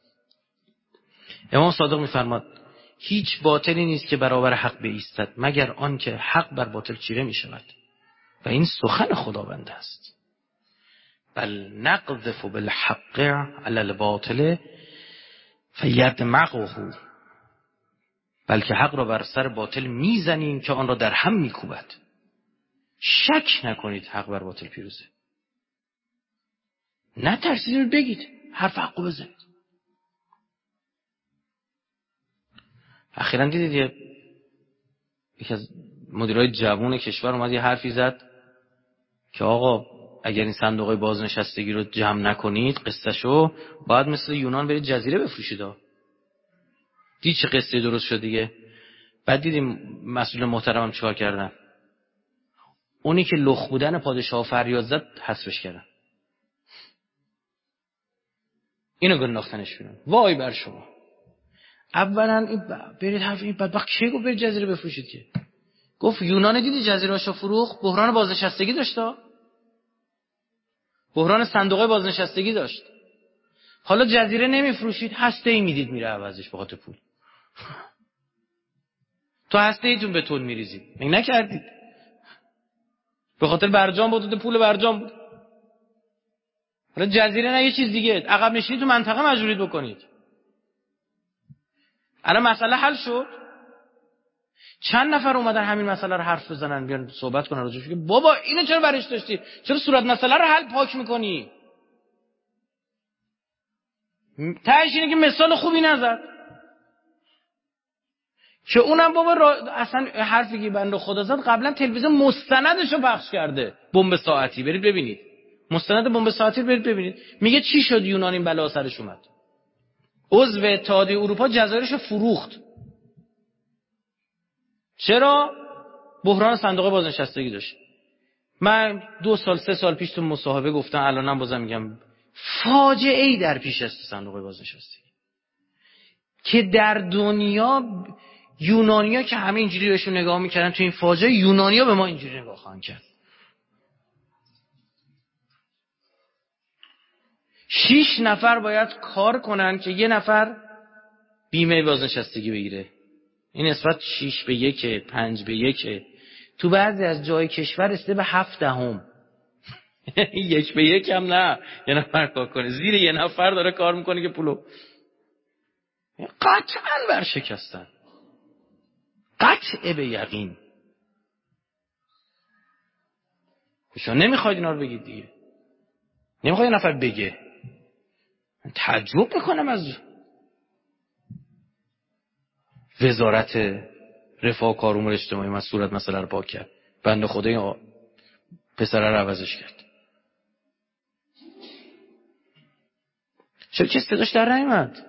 امام صادق میفرماد هیچ باطلی نیست که برابر حق بایستد مگر آن که حق بر باطل چیره میشود و این سخن خداوند است. بل نقذف بالحق علی الباطل فیدمغه، بلکه حق را بر سر باطل میزنیم که آن را در هم میکوبد. شک نکنید حق بر باطل پیروزه. نترسید بگید، حرف حقو بزنید. اخیراً دیدید یکی از مدیرای جوان کشور اومد یه حرفی زد که آقا اگر این صندوقای بازنشستگی رو جمع نکنید قصه‌شو باید مثل یونان برید جزیره بفروشید. دید چه قصه درست شد دیگه. بعد دیدیم مسئول محترمم چیکار کردن؟ اونی که لخ بودن پادشاه فریاد زد حذفش کردن. اینو گنداختنش بیرون. وای بر شما. اولا برید حرف این بدبخت کی گفت برید جزیره بفروشید؟ که گفت یونان دیدی جزیره‌اشو فروخت، بحران بازنشستگی داشت، بحران صندوقای بازنشستگی داشت. حالا جزیره نمیفروشید، هسته‌ای میدید میره عوضش به خاطر پول. تو هسته‌ایتون به طول میریزید، مگه نکردید؟ به خاطر برجام بود، پول برجام بود. حالا جزیره نه یه چیز دیگه، عقب نشینی تو منطقه مجبورید بکنید. الان مسئله حل شد. چند نفر اومدن همین مسئله رو حرف بزنن، بیان صحبت کنن راجعش. بابا اینو چرا برش داشتی؟ چرا صورت مسئله رو حل پاک میکنی؟ تهش اینه که مثال خوبی نزد که اونم بابا اصلا حرفی که بنده خدا زد قبلا تلویزیون مستندشو پخش کرده. بمب ساعتی برید ببینید، مستند بمب ساعتی رو برید ببینید. میگه چی شد یونان این بلا سرش اومد. عضو اتحادیه اروپا جزایرشو فروخت. چرا؟ بحران صندوق بازنشستگی داشت. من 2 سال 3 سال پیش تو مصاحبه گفتم، الانم بازم میگم، فاجعه ای در پیش است صندوق بازنشستگی که در دنیا یونانیا که همه اینجوری بهشون نگاه میکردن تو این فاجعه، یونانیا به ما اینجوری نگاه خواهند کرد. 6 نفر باید کار کنن که 1 نفر بیمه بازنشستگی بگیره. این نسبت 6-1، 5-1. تو بعضی از جای کشور رسیده به 7/10. 1-1 هم نه، 1 نفر کار کنه، زیر 1 نفر داره کار میکنه که پولو قطعاً ورشکستن، قطع به یقین. شما نمیخواید اینا رو بگید دیگه، نمیخواید 1 نفر بگه. من تعجب میکنم از وزارت رفاه و کار امور اجتماعی من صورت مسئله رو پاک کرد، بنده خدا این پسره رو عوضش کرد. چرا کسی صداش در نیامد؟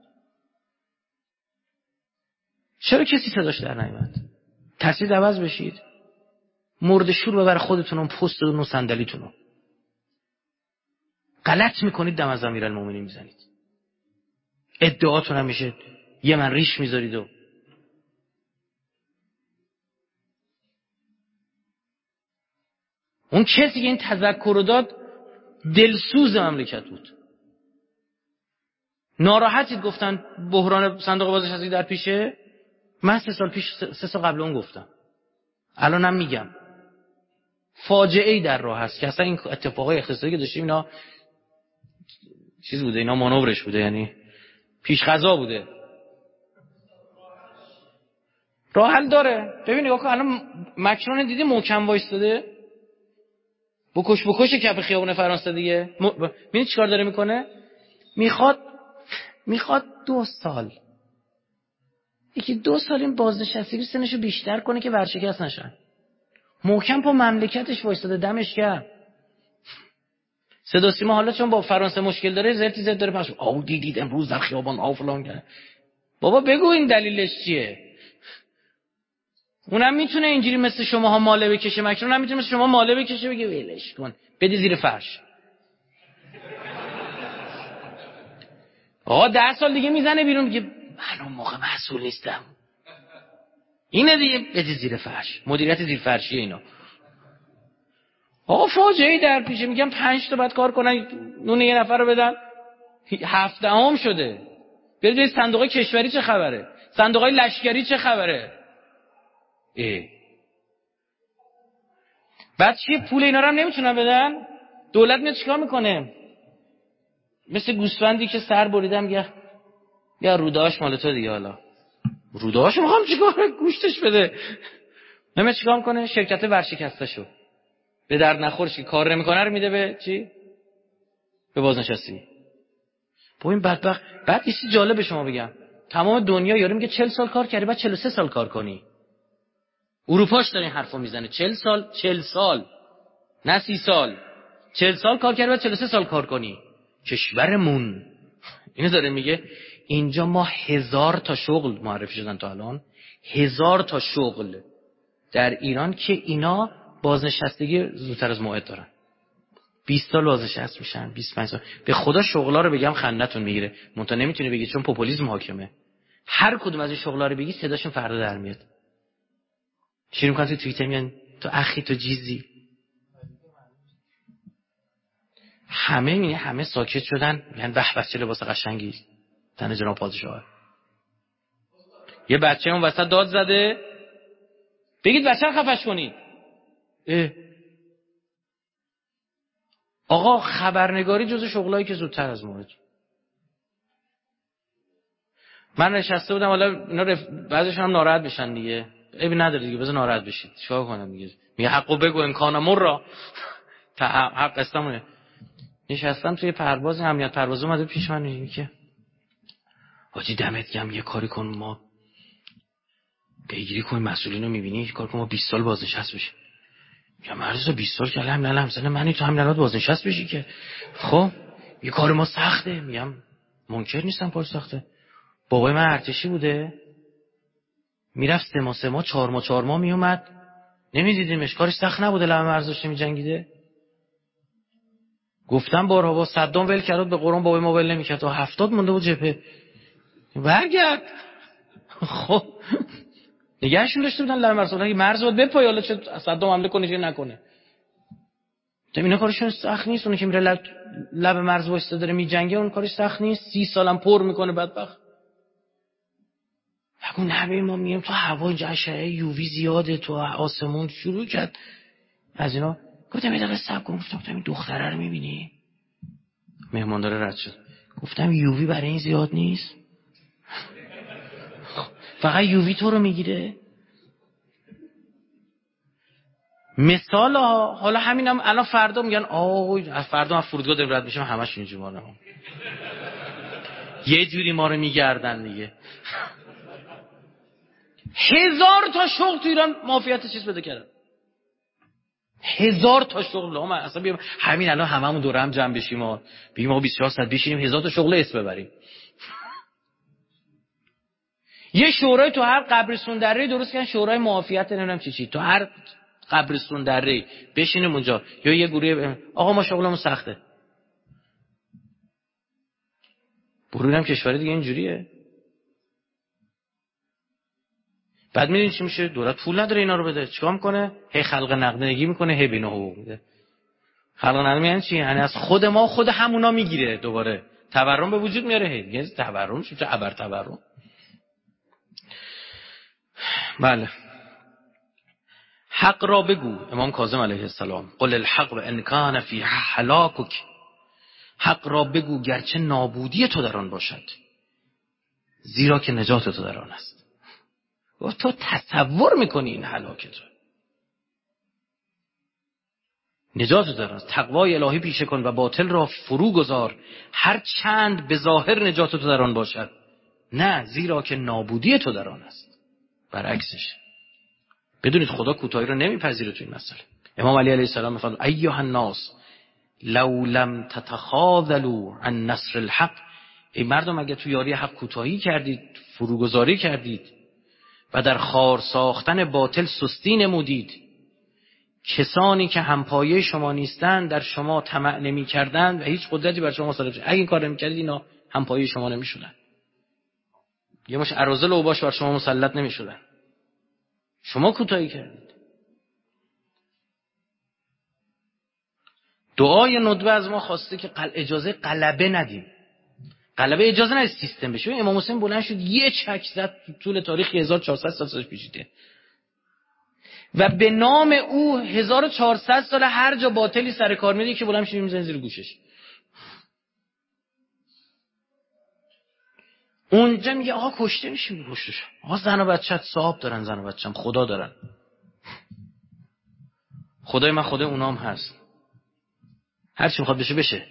چرا کسی صداش در نیامد؟ ترسید عوض بشید؟ مرد شور ببر خودتون اون پستتون و صندلیتون رو. غلط میکنید، دم از امیرالمومنین میزنید. ادعاتون هم میشه یه من ریش میذارید و اون کسی که این تذکر رو داد دلسوز مملکت بود. ناراحتید گفتن بحران صندوق بازنشستگی در پیشه. من 3 سال پیش 3 سال قبل اون گفتم، الانم میگم فاجعه ای در راه هست که اصلا این اتفاقای اقتصادی که داشتیم اینا چیز بوده، اینا مانورش بوده، یعنی پیش قضا بوده. راه حل داره. ببین نگاه کن، الان مکرون دیدی محکم وایستاده، بکش کف خیابون فرانسه دیگه. ببین چیکار داره میکنه؟ میخواد 2 سال، یکی 2 سال این بازنشستگی سنشو بیشتر کنه که ورشکست نشن. محکم پا مملکتش وایستاده، دمش گرم. صدا سیما حالا چون با فرانسه مشکل داره زرت داره پخش. دیدید امروز در خیابان فلان کرد. بابا بگو این دلیلش چیه؟ اونم میتونه اینجوری مثل شماها ماله بکشه، مکرون هم میتونه مثل شما ماله بکشه بگه ولش کن بدی زیر فرش. 10 سال دیگه میزنه بیرون میگه من اون موقع مسئول نیستم. اینه دیگه، بدی زیر فرش. مدیریت زیر فرشی اینا. فاجعه‌ای در پیشه. میگم 5 تا بعد کار کنن، نون 1 نفر رو بدن. 7/10 شده. برید صندوق کشوری چه خبره؟ صندوقای لشکری چه خبره؟ بعد چی پول اینا رو هم نمیتونن بدن؟ دولت میاد چیکار میکنه؟ مثل گوسفندی که سر بریدم میگه یا روداش مال تو دیگه، حالا روداش میخوام چیکار، گوشتش بده. نمیاد چیکار میکنه؟ شرکت ورشکسته شو به درد نخورش که کار نمیکنه رو میده به چی؟ به بازنشستگی. با این بدبخت. بعد یه چیز جالب به شما بگم، تمام دنیا یارو میگه 40 سال کار کردی بعد 43 سال کار کنی. اروپاش داره این حرفو میزنه 40 سال نه 30 سال، 40 سال کار کردی بعد 43 سال کار کنی. کشورمون اینو داره میگه. اینجا ما 1000 تا شغل معرفی شدن تا الان، 1000 تا شغل در ایران که اینا بازنشستگی زودتر از موعد دارن. 20 سال بازنشسته میشن، 25 سال. به خدا شغلا رو بگم خندتون میگیره، منتها نمیتونی بگی چون پوپولیسم حاکمه. هر کدوم از این شغلا رو بگی صداشون فردا در میاد. شروع میکنن تو توییتر میگن تو اخی تو جیزی. همه ساکت شدن، میگن به به چه لباس قشنگی تن جناب پادشاه. یه بچه اون وسط داد زده، بگید بچه رو خفش کنید. آقا خبرنگاری جز شغلایی که زودتر از موعد. من نشسته بودم، حالا اینا بعضیشون هم ناراحت بشن دیگه. عیبی نداره دیگه، بذار ناراحت بشید. چیکار کنم دیگه؟ میگه حقو بگو امکان مرا. حق استمونه. نشستم توی پرواز امنیت پرواز اومده پیش من میگه که حاجی دمت گرم یه کاری کن، ما پیگیری کن مسئولینو میبینی، کار کن ما 20 سال بازنشسته بشیم. یا مرزا 20 سال که الحمدلله منی تو همین الان بازنشسته بشی که خب یه کار ما سخته. میگم منکر نیستم کار سخته. بابای من ارتشی بوده، میرفت 3 ماه 4 ماه میومد، نمیدیدیمش، کارش سخت نبوده، لبه مرزاش میجنگیده. گفتم بارها با صدام ول کرد به قرآن بابای ما ول نمیکرد تا 70 مونده بود جبهه. برگرد. خب نگهشون داشته بودن لبه مرز، اگه مرز بود بپای، حالا چه صدام حمله کنه چه نکنه. اینا کارشون سخت نیست. اون که میره لب مرز وایساده داره میجنگه اون کارش سخت نیست. 30 سالم پر میکنه بدبخت. اون نبی ما میگیم تو هوا اینجا اشعه یووی زیاده، تو آسمون شروع کرد از اینا. گفتم یه دقیقه صبر کن. گفتم این دختره رو میبینی؟ مهماندار رد شد. گفتم یووی برای این زیاد نیست؟ فقط یووی تو رو میگیره؟ مثال حالا همینم الان فردا میگن از فردا من فرودگاه دارم رد میشم همش اینجوری ما رو یه جوری ما رو میگردن دیگه. 1000 تا شغل تو ایران معافیت چیز بده کردن. 1000 تا شغل. ما اصلا بیام همین الان هممون دور هم جمع بشیم و بگیم ما 24 ساعت بشینیم 1000 تا شغل اسم ببریم. یه شورای تو هر قبرستون دره درست کردن، شورای معافیت نمیدونم چی تو هر قبرستون دره بشینیم اونجا، یا یه گروه آقا ما شغلمون سخته. برونم کشور دیگه اینجوریه. بعد میدونی چی میشه؟ دولت پول نداره اینا رو بده، چیکار میکنه؟ هی خلق نقدینگی میکنه، هی بینه حقوق میده. خلق نقدینگی یعنی چی؟ یعنی از خود ما خود همونا میگیره، دوباره تورم به وجود میاره. هی دیگه تورم چه ابر تورم. بله. حق را بگو. امام کاظم علیه السلام قل الحق و ان کان فی هلاکک. حق را بگو گرچه نابودی تو در آن باشد، زیرا که نجات تو در آن است. و تو تصور میکنی این هلاکت رو؟ نجات تو در آن است. تقوای الهی پیشه کن و باطل را فرو گذار، هر چند به ظاهر نجات تو در آن باشد، نه زیرا که نابودی تو در آن است. برعکسش. بدونید خدا کوتاهی رو نمیپذیره تو این مسئله. امام علی علیه السلام میفرماید ایها الناس لو لم تتخاذلوا عن نصر الحق. ای مردم اگه تو یاری حق کوتاهی کردید، فروگذاری کردید و در خار ساختن باطل سستی نمودید، کسانی که همپایه شما نیستند در شما طمع نمی کردند و هیچ قدرتی بر شما مسلط نمی. اگه این کار نمی کردید اینا همپایه شما نمی شدن. یه مش اراذل و اوباش بر شما مسلط نمی شدن. شما کوتاهی کردید. دعای ندبه از ما خواسته که اجازه غلبه ندیم. غلبه اجازه ندید سیستم بشه. امام حسین بلند شد یه چک زد تو طول تاریخ 1400 سال پیشیده و به نام او 1400 سال هر جا باطلی سر کار میده که بلند شد میزنه زیر گوشش. اونجا میگه آقا کشته میشیم پشتش. آقا زن و بچه‌ت صاحب دارن، زن و بچه‌م خدا دارن. خدای من خدای اونام هست. هر چی میخواد بشه بشه.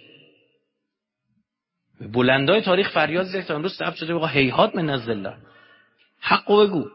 بلندای تاریخ فریاد زد تا امروز ثبت شده آقا هیهات من الذله. حقو بگو.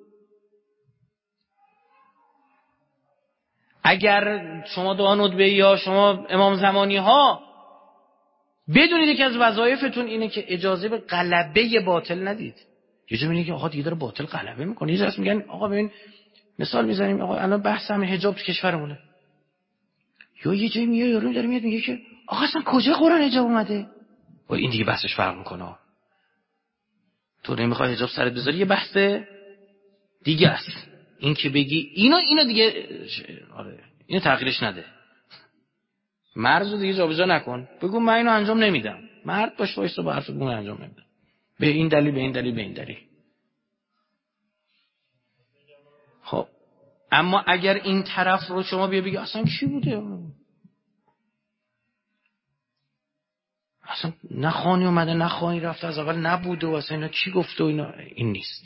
اگر شما دعا ندبه یا شما امام زمانی ها بدونید که از وظایفتون اینه که اجازه به غلبه باطل ندید. یه جا میگه که آقا دیگه داره باطل غلبه میکنه. یه جا میگن آقا ببین مثال میزنیم آقا الان بحث همه حجاب تو کشورمونه. یا یه جایی میاد یارو داره میاد میگه که آقا اصلا کجا قرآن حجاب اومده؟ و این دیگه بحثش فرق میکنه. تو نمیخوای حجاب سرت بذاری یه بحث دیگه است. این که بگی اینو دیگه آره اینو تغییرش نده. مرز رو دیگه جابجا نکن. بگو من اینو انجام نمیدم. مرد باش وایسا با حرف بگو من انجام نمیدم. به این دلیل به این دلیل به این دلیل. خب اما اگر این طرف رو شما بگی اصلا کی بوده؟ اصلا نه خانی اومده نه خانی رفته از اول نبوده و اصلا اینا کی گفته و اینا این نیست.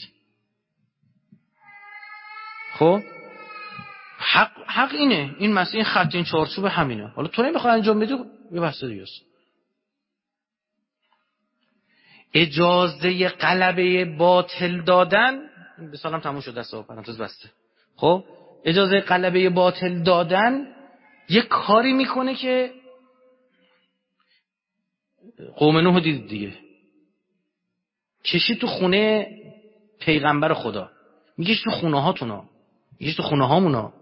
خب حق اینه. این مسئله این خط این چارچوب همینه. حالا تو نمیخوای انجام بدی یه بحث دیگه است. اجازه غلبه باطل دادن به سلام تموم شد دسته و پرانتز بسته. خب اجازه غلبه باطل دادن یه کاری میکنه که قوم نوح دید دیگه. کشید تو خونه پیغمبر خدا. میگه تو خونه هاتونا، میگه تو خونه هامونا.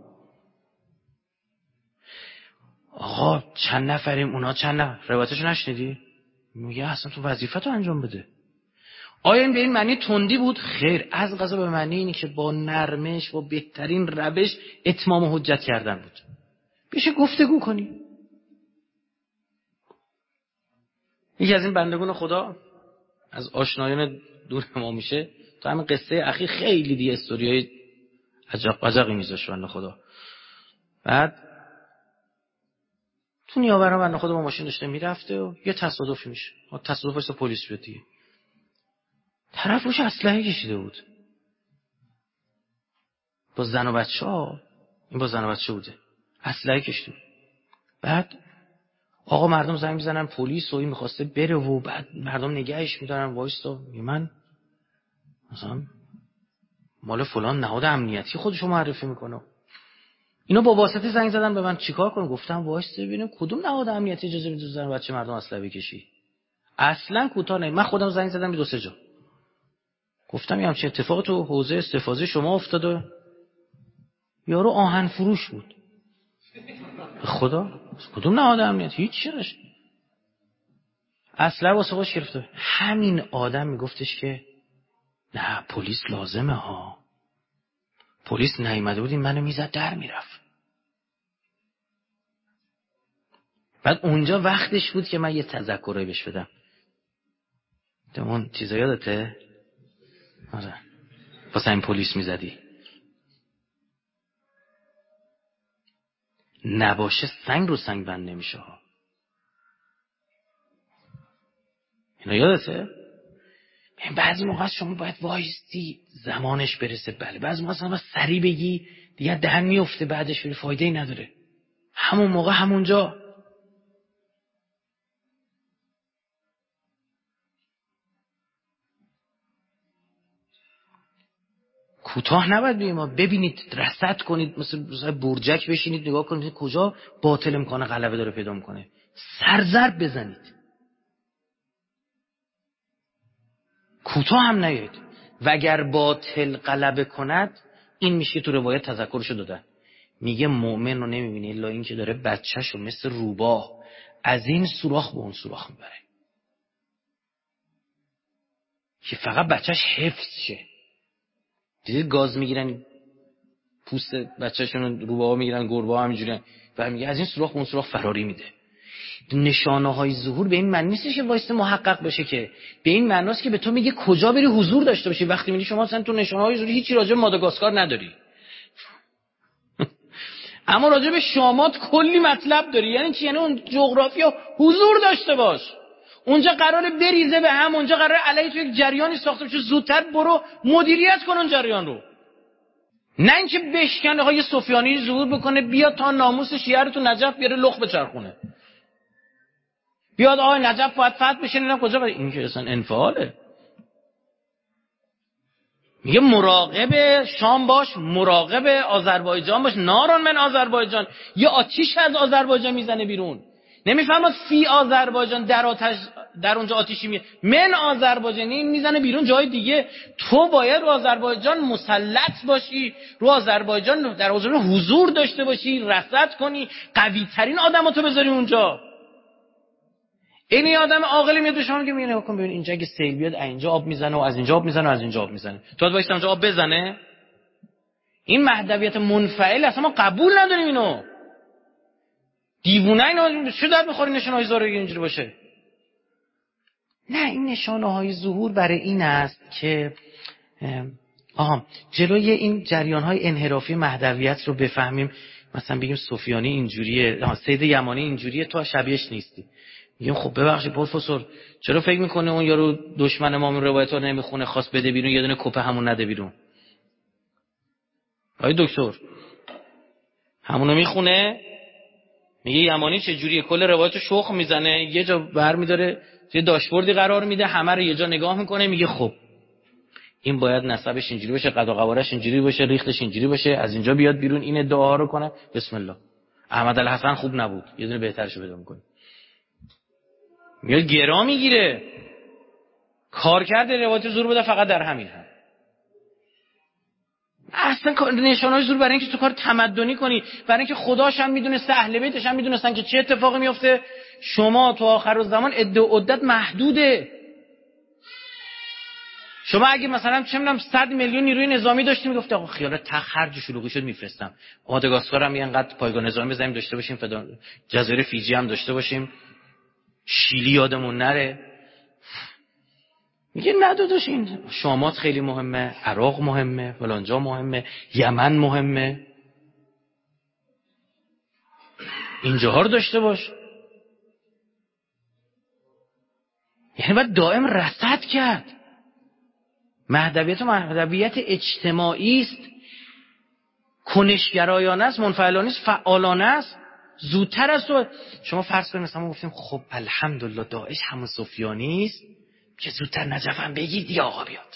آقا چند نفریم اونا چند نفر؟ روایتشو نشنیدی؟ میگه اصلا تو وظیفه‌تو انجام بده. آیا این به این معنی تندی بود؟ خیر، از قضا به معنی اینه که با نرمش و بهترین روش اتمام حجت کردن بود. بشه گفتگو کنی. یکی از این بندگان خدا از آشنایان دور ما میشه، تو همین قصه اخیر خیلی دیگه استوریای عجب قجقی میذاش بنده خدا. بعد تو نیاوران بنده خدا با ماشین داشته میرفته و یه تصادفی میشه. تصادف واسه پلیس بیاد دیگه. طرف روش اسلحه کشیده بود. با زن و بچه‌ها، این با زن و بچه بوده. اسلحه کشیده بود. بعد آقا مردم زنگ میزنن پلیس و این میخواسته بره و بعد مردم نگهش میدارن وایستا. من مثلا مال فلان نهاد امنیتی خودشو معرفی میکنه. اینا با واسطه زنگ زدن به من چیکار کنم؟ گفتم وایستا ببینیم کدوم نهاد امنیتی اجازه میده زن و بچه مردم اسلحه بکشی. اصلا کوتاه نه. من خودم زنگ زدم به 2-3 جا. گفتم یه همچین اتفاق تو حوزه استفاضه شما افتاده. یارو آهن فروش بود. به خدا کدوم نهاد امنیتی هیچ چی نشه. اصلا واسه خودش گرفته. همین آدم میگفتش که نه پلیس لازمه ها. پلیس نیومده بود این منو میزد در میرفت. بعد اونجا وقتش بود که من یه تذکری بهش بدم. اون چیزا یادته؟ آره. واسه این پلیس میزدی. نباشه سنگ رو سنگ بند نمیشه ها. اینا یادته؟ بعضی موقع شما باید وایستی زمانش برسه. بله بعضی موقع اصلا سریع بگی دیگه دهن میفته بعدش فایده‌ای نداره. همون موقع همونجا. کوتاه نباید بگیم ما ببینید رصد کنید مثل برجک بشینید نگاه کنید کجا باطل امکان غلبه داره پیدا میکنه. سرضرب بزنید. کوتاه هم نیاید. وگر باطل غلبه کند این میشه تو روایت تذکرشو دادن. میگه مؤمن رو نمیبینه الا این که داره بچه‌شو مثل روباه از این سوراخ به اون سوراخ میبره که فقط بچه‌ش حفظ شه. دیدید گاز میگیرن پوست بچه‌شون روباه میگیرن گربه ها همینجوری و میگه از این سوراخ به اون سوراخ فراری میده. نشانه های ظهور به این معنی نیستش که واسه محقق بشه، که به این معناست که به تو میگه کجا بری حضور داشته باشی. وقتی میگی شما اصلا تو نشانه های ظهور هیچی راجع به ماداگاسکار نداری اما راجع به شامات کلی مطلب داری. یعنی چی؟ یعنی اون جغرافیا حضور داشته باش. اونجا قراره بریزه به هم، اونجا قراره علیه تو یک جریانی ساخته بشه. زودتر برو مدیریت کن اون جریان رو. نه اینکه بشکنه های سفیانی ظهور بکنه بیاد تا ناموس شیعه رو تو نجف بیاره لخ بچرخونه. بیاد آقای نجف باید فتح بشه اینا کجا بره. این که اصلا انفعاله. میگه مراقب شام باش، مراقب آذربایجان باش. نارون من آذربایجان، یه آتیش از آذربایجان میزنه بیرون. نمیفهمد فی آذربایجان در اونجا آتیشی من آذربایجانی میزنه بیرون جای دیگه. تو باید رو آذربایجان مسلط باشی، رو آذربایجان در حضور داشته باشی، رصد کنی، قوی ترین آدماتو بذاری اونجا. این آدم عاقلی میاد به شما میگه نگاه کن ببین اینجا اگه سیل بیاد اینجا آب میزنه و از اینجا آب میزنه و از اینجا آب میزنه. تو باید وایس اونجا آب بزنه. این مهدویت منفعل اصلا ما قبول نداریم. اینو دیوونه اینا چه درد میخوره نشانه‌های ظاهر اینجوری باشه. نه این نشانه‌های ظهور برای این است که جلوی این جریان‌های انحرافی مهدویت رو بفهمیم. مثلا بگیم سفیانی اینجوریه، سید یمانی اینجوریه، تو شبیهش نیستی. میگم خب ببخشید پروفسور چرا فکر میکنه اون یارو دشمن ما اون روایت رو نمیخونه خواست بده بیرون یه دونه کپه همون نده بیرون؟ آقای دکتر همونو میخونه میگه یمانی چه جوریه، کل روایتو شخم میزنه، یه جا برمی‌داره یه داشبوردی قرار میده، همه رو یه جا نگاه میکنه، میگه خب این باید نسبش اینجوری باشه، قد و قوارش اینجوری باشه، ریختش اینجوری باشه، از اینجا بیاد بیرون، این ادعا رو کنه. بسم الله. احمد الحسن خوب نبود، یه دونه بهترشو پیدا میکنه. میاد گرا میگیره. کار کرده روایت زور بده فقط در همین هم. اصلا نشانه‌های زور برای اینکه تو کار تمدنی کنی، برای اینکه خداش هم میدونسته، اهل بیتش هم میدونستن که چه اتفاقی میفته. شما تو آخر الزمان عدت محدوده. شما اگه مثلا چه میدونم 100 میلیون نیروی نظامی داشتی میگفت آقا خیالات هر جو شلوغی شد میفرستم. ماداگاسکار هم اینقدر پایگاه نظامی بزنیم داشته باشیم، جزایر فیجی هم داشته باشیم. شیلی یادمون نره. میگه نه داداش این شامات خیلی مهمه، عراق مهمه، فلانجا مهمه، یمن مهمه، اینجاها رو داشته باش. یعنی باید دائم رصد کرد. مهدویت اجتماعی است، کنشگرایانه است، منفعلانه است، فعالانه است. زودتر از تو شما فرض کنید مثلا ما گفتیم خب الحمدلله داعش همون سفیانی است که زودتر نجف هم بگید دیگه آقا بیاد.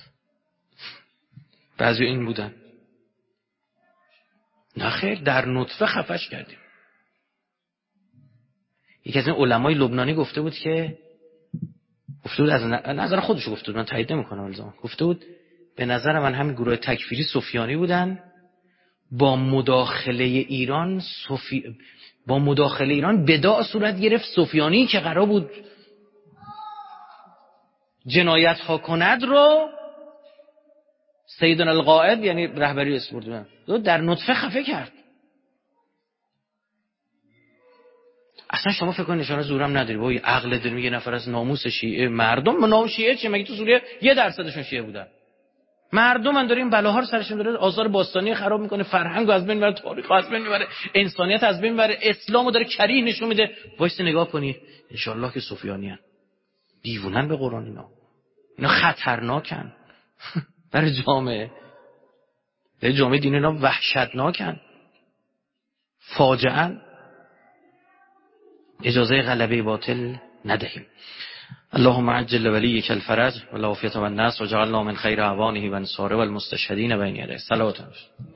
بعضی این بودن. نه خیر، در نطفه خفش کردیم. یکی از این علمای لبنانی گفته بود از نظر خودش گفته بود، من تایید نمی‌کنم الزاما، گفته بود به نظر من همین گروه تکفیری سفیانی بودن، با مداخله ایران بداع صورت گرفت. سفیانی که قرار بود جنایت ها کند رو سیدنا القائد یعنی رهبری اسپورت در نطفه خفه کرد. اصلا شما فکر کنید نشانه زورم نداری، با عقل داری میگه نفر از ناموس شیعه مردم، نام شیعه چه مگه تو سوریه 1% شیعه بودن؟ مردم من داره این بلاها رو سرشون داره، آثار باستانی خراب میکنه، فرهنگ از بین میبره، تاریخ از بین میبره، انسانیت از بین میبره، اسلامو داره کریه نشون میده. وایس نگاه کنی ان شاء الله که سفیانیان دیوونن به قرآن. اینا خطرناکن برای جامعه دین. اینا وحشتناکن، فاجعه. اجازه غلبه باطل ندهیم. اللهم عجل وليك الفرج والعافية والنصر وجعلنا من خير اعوانه و انصاره والمستشهدين بين يديه. صلوات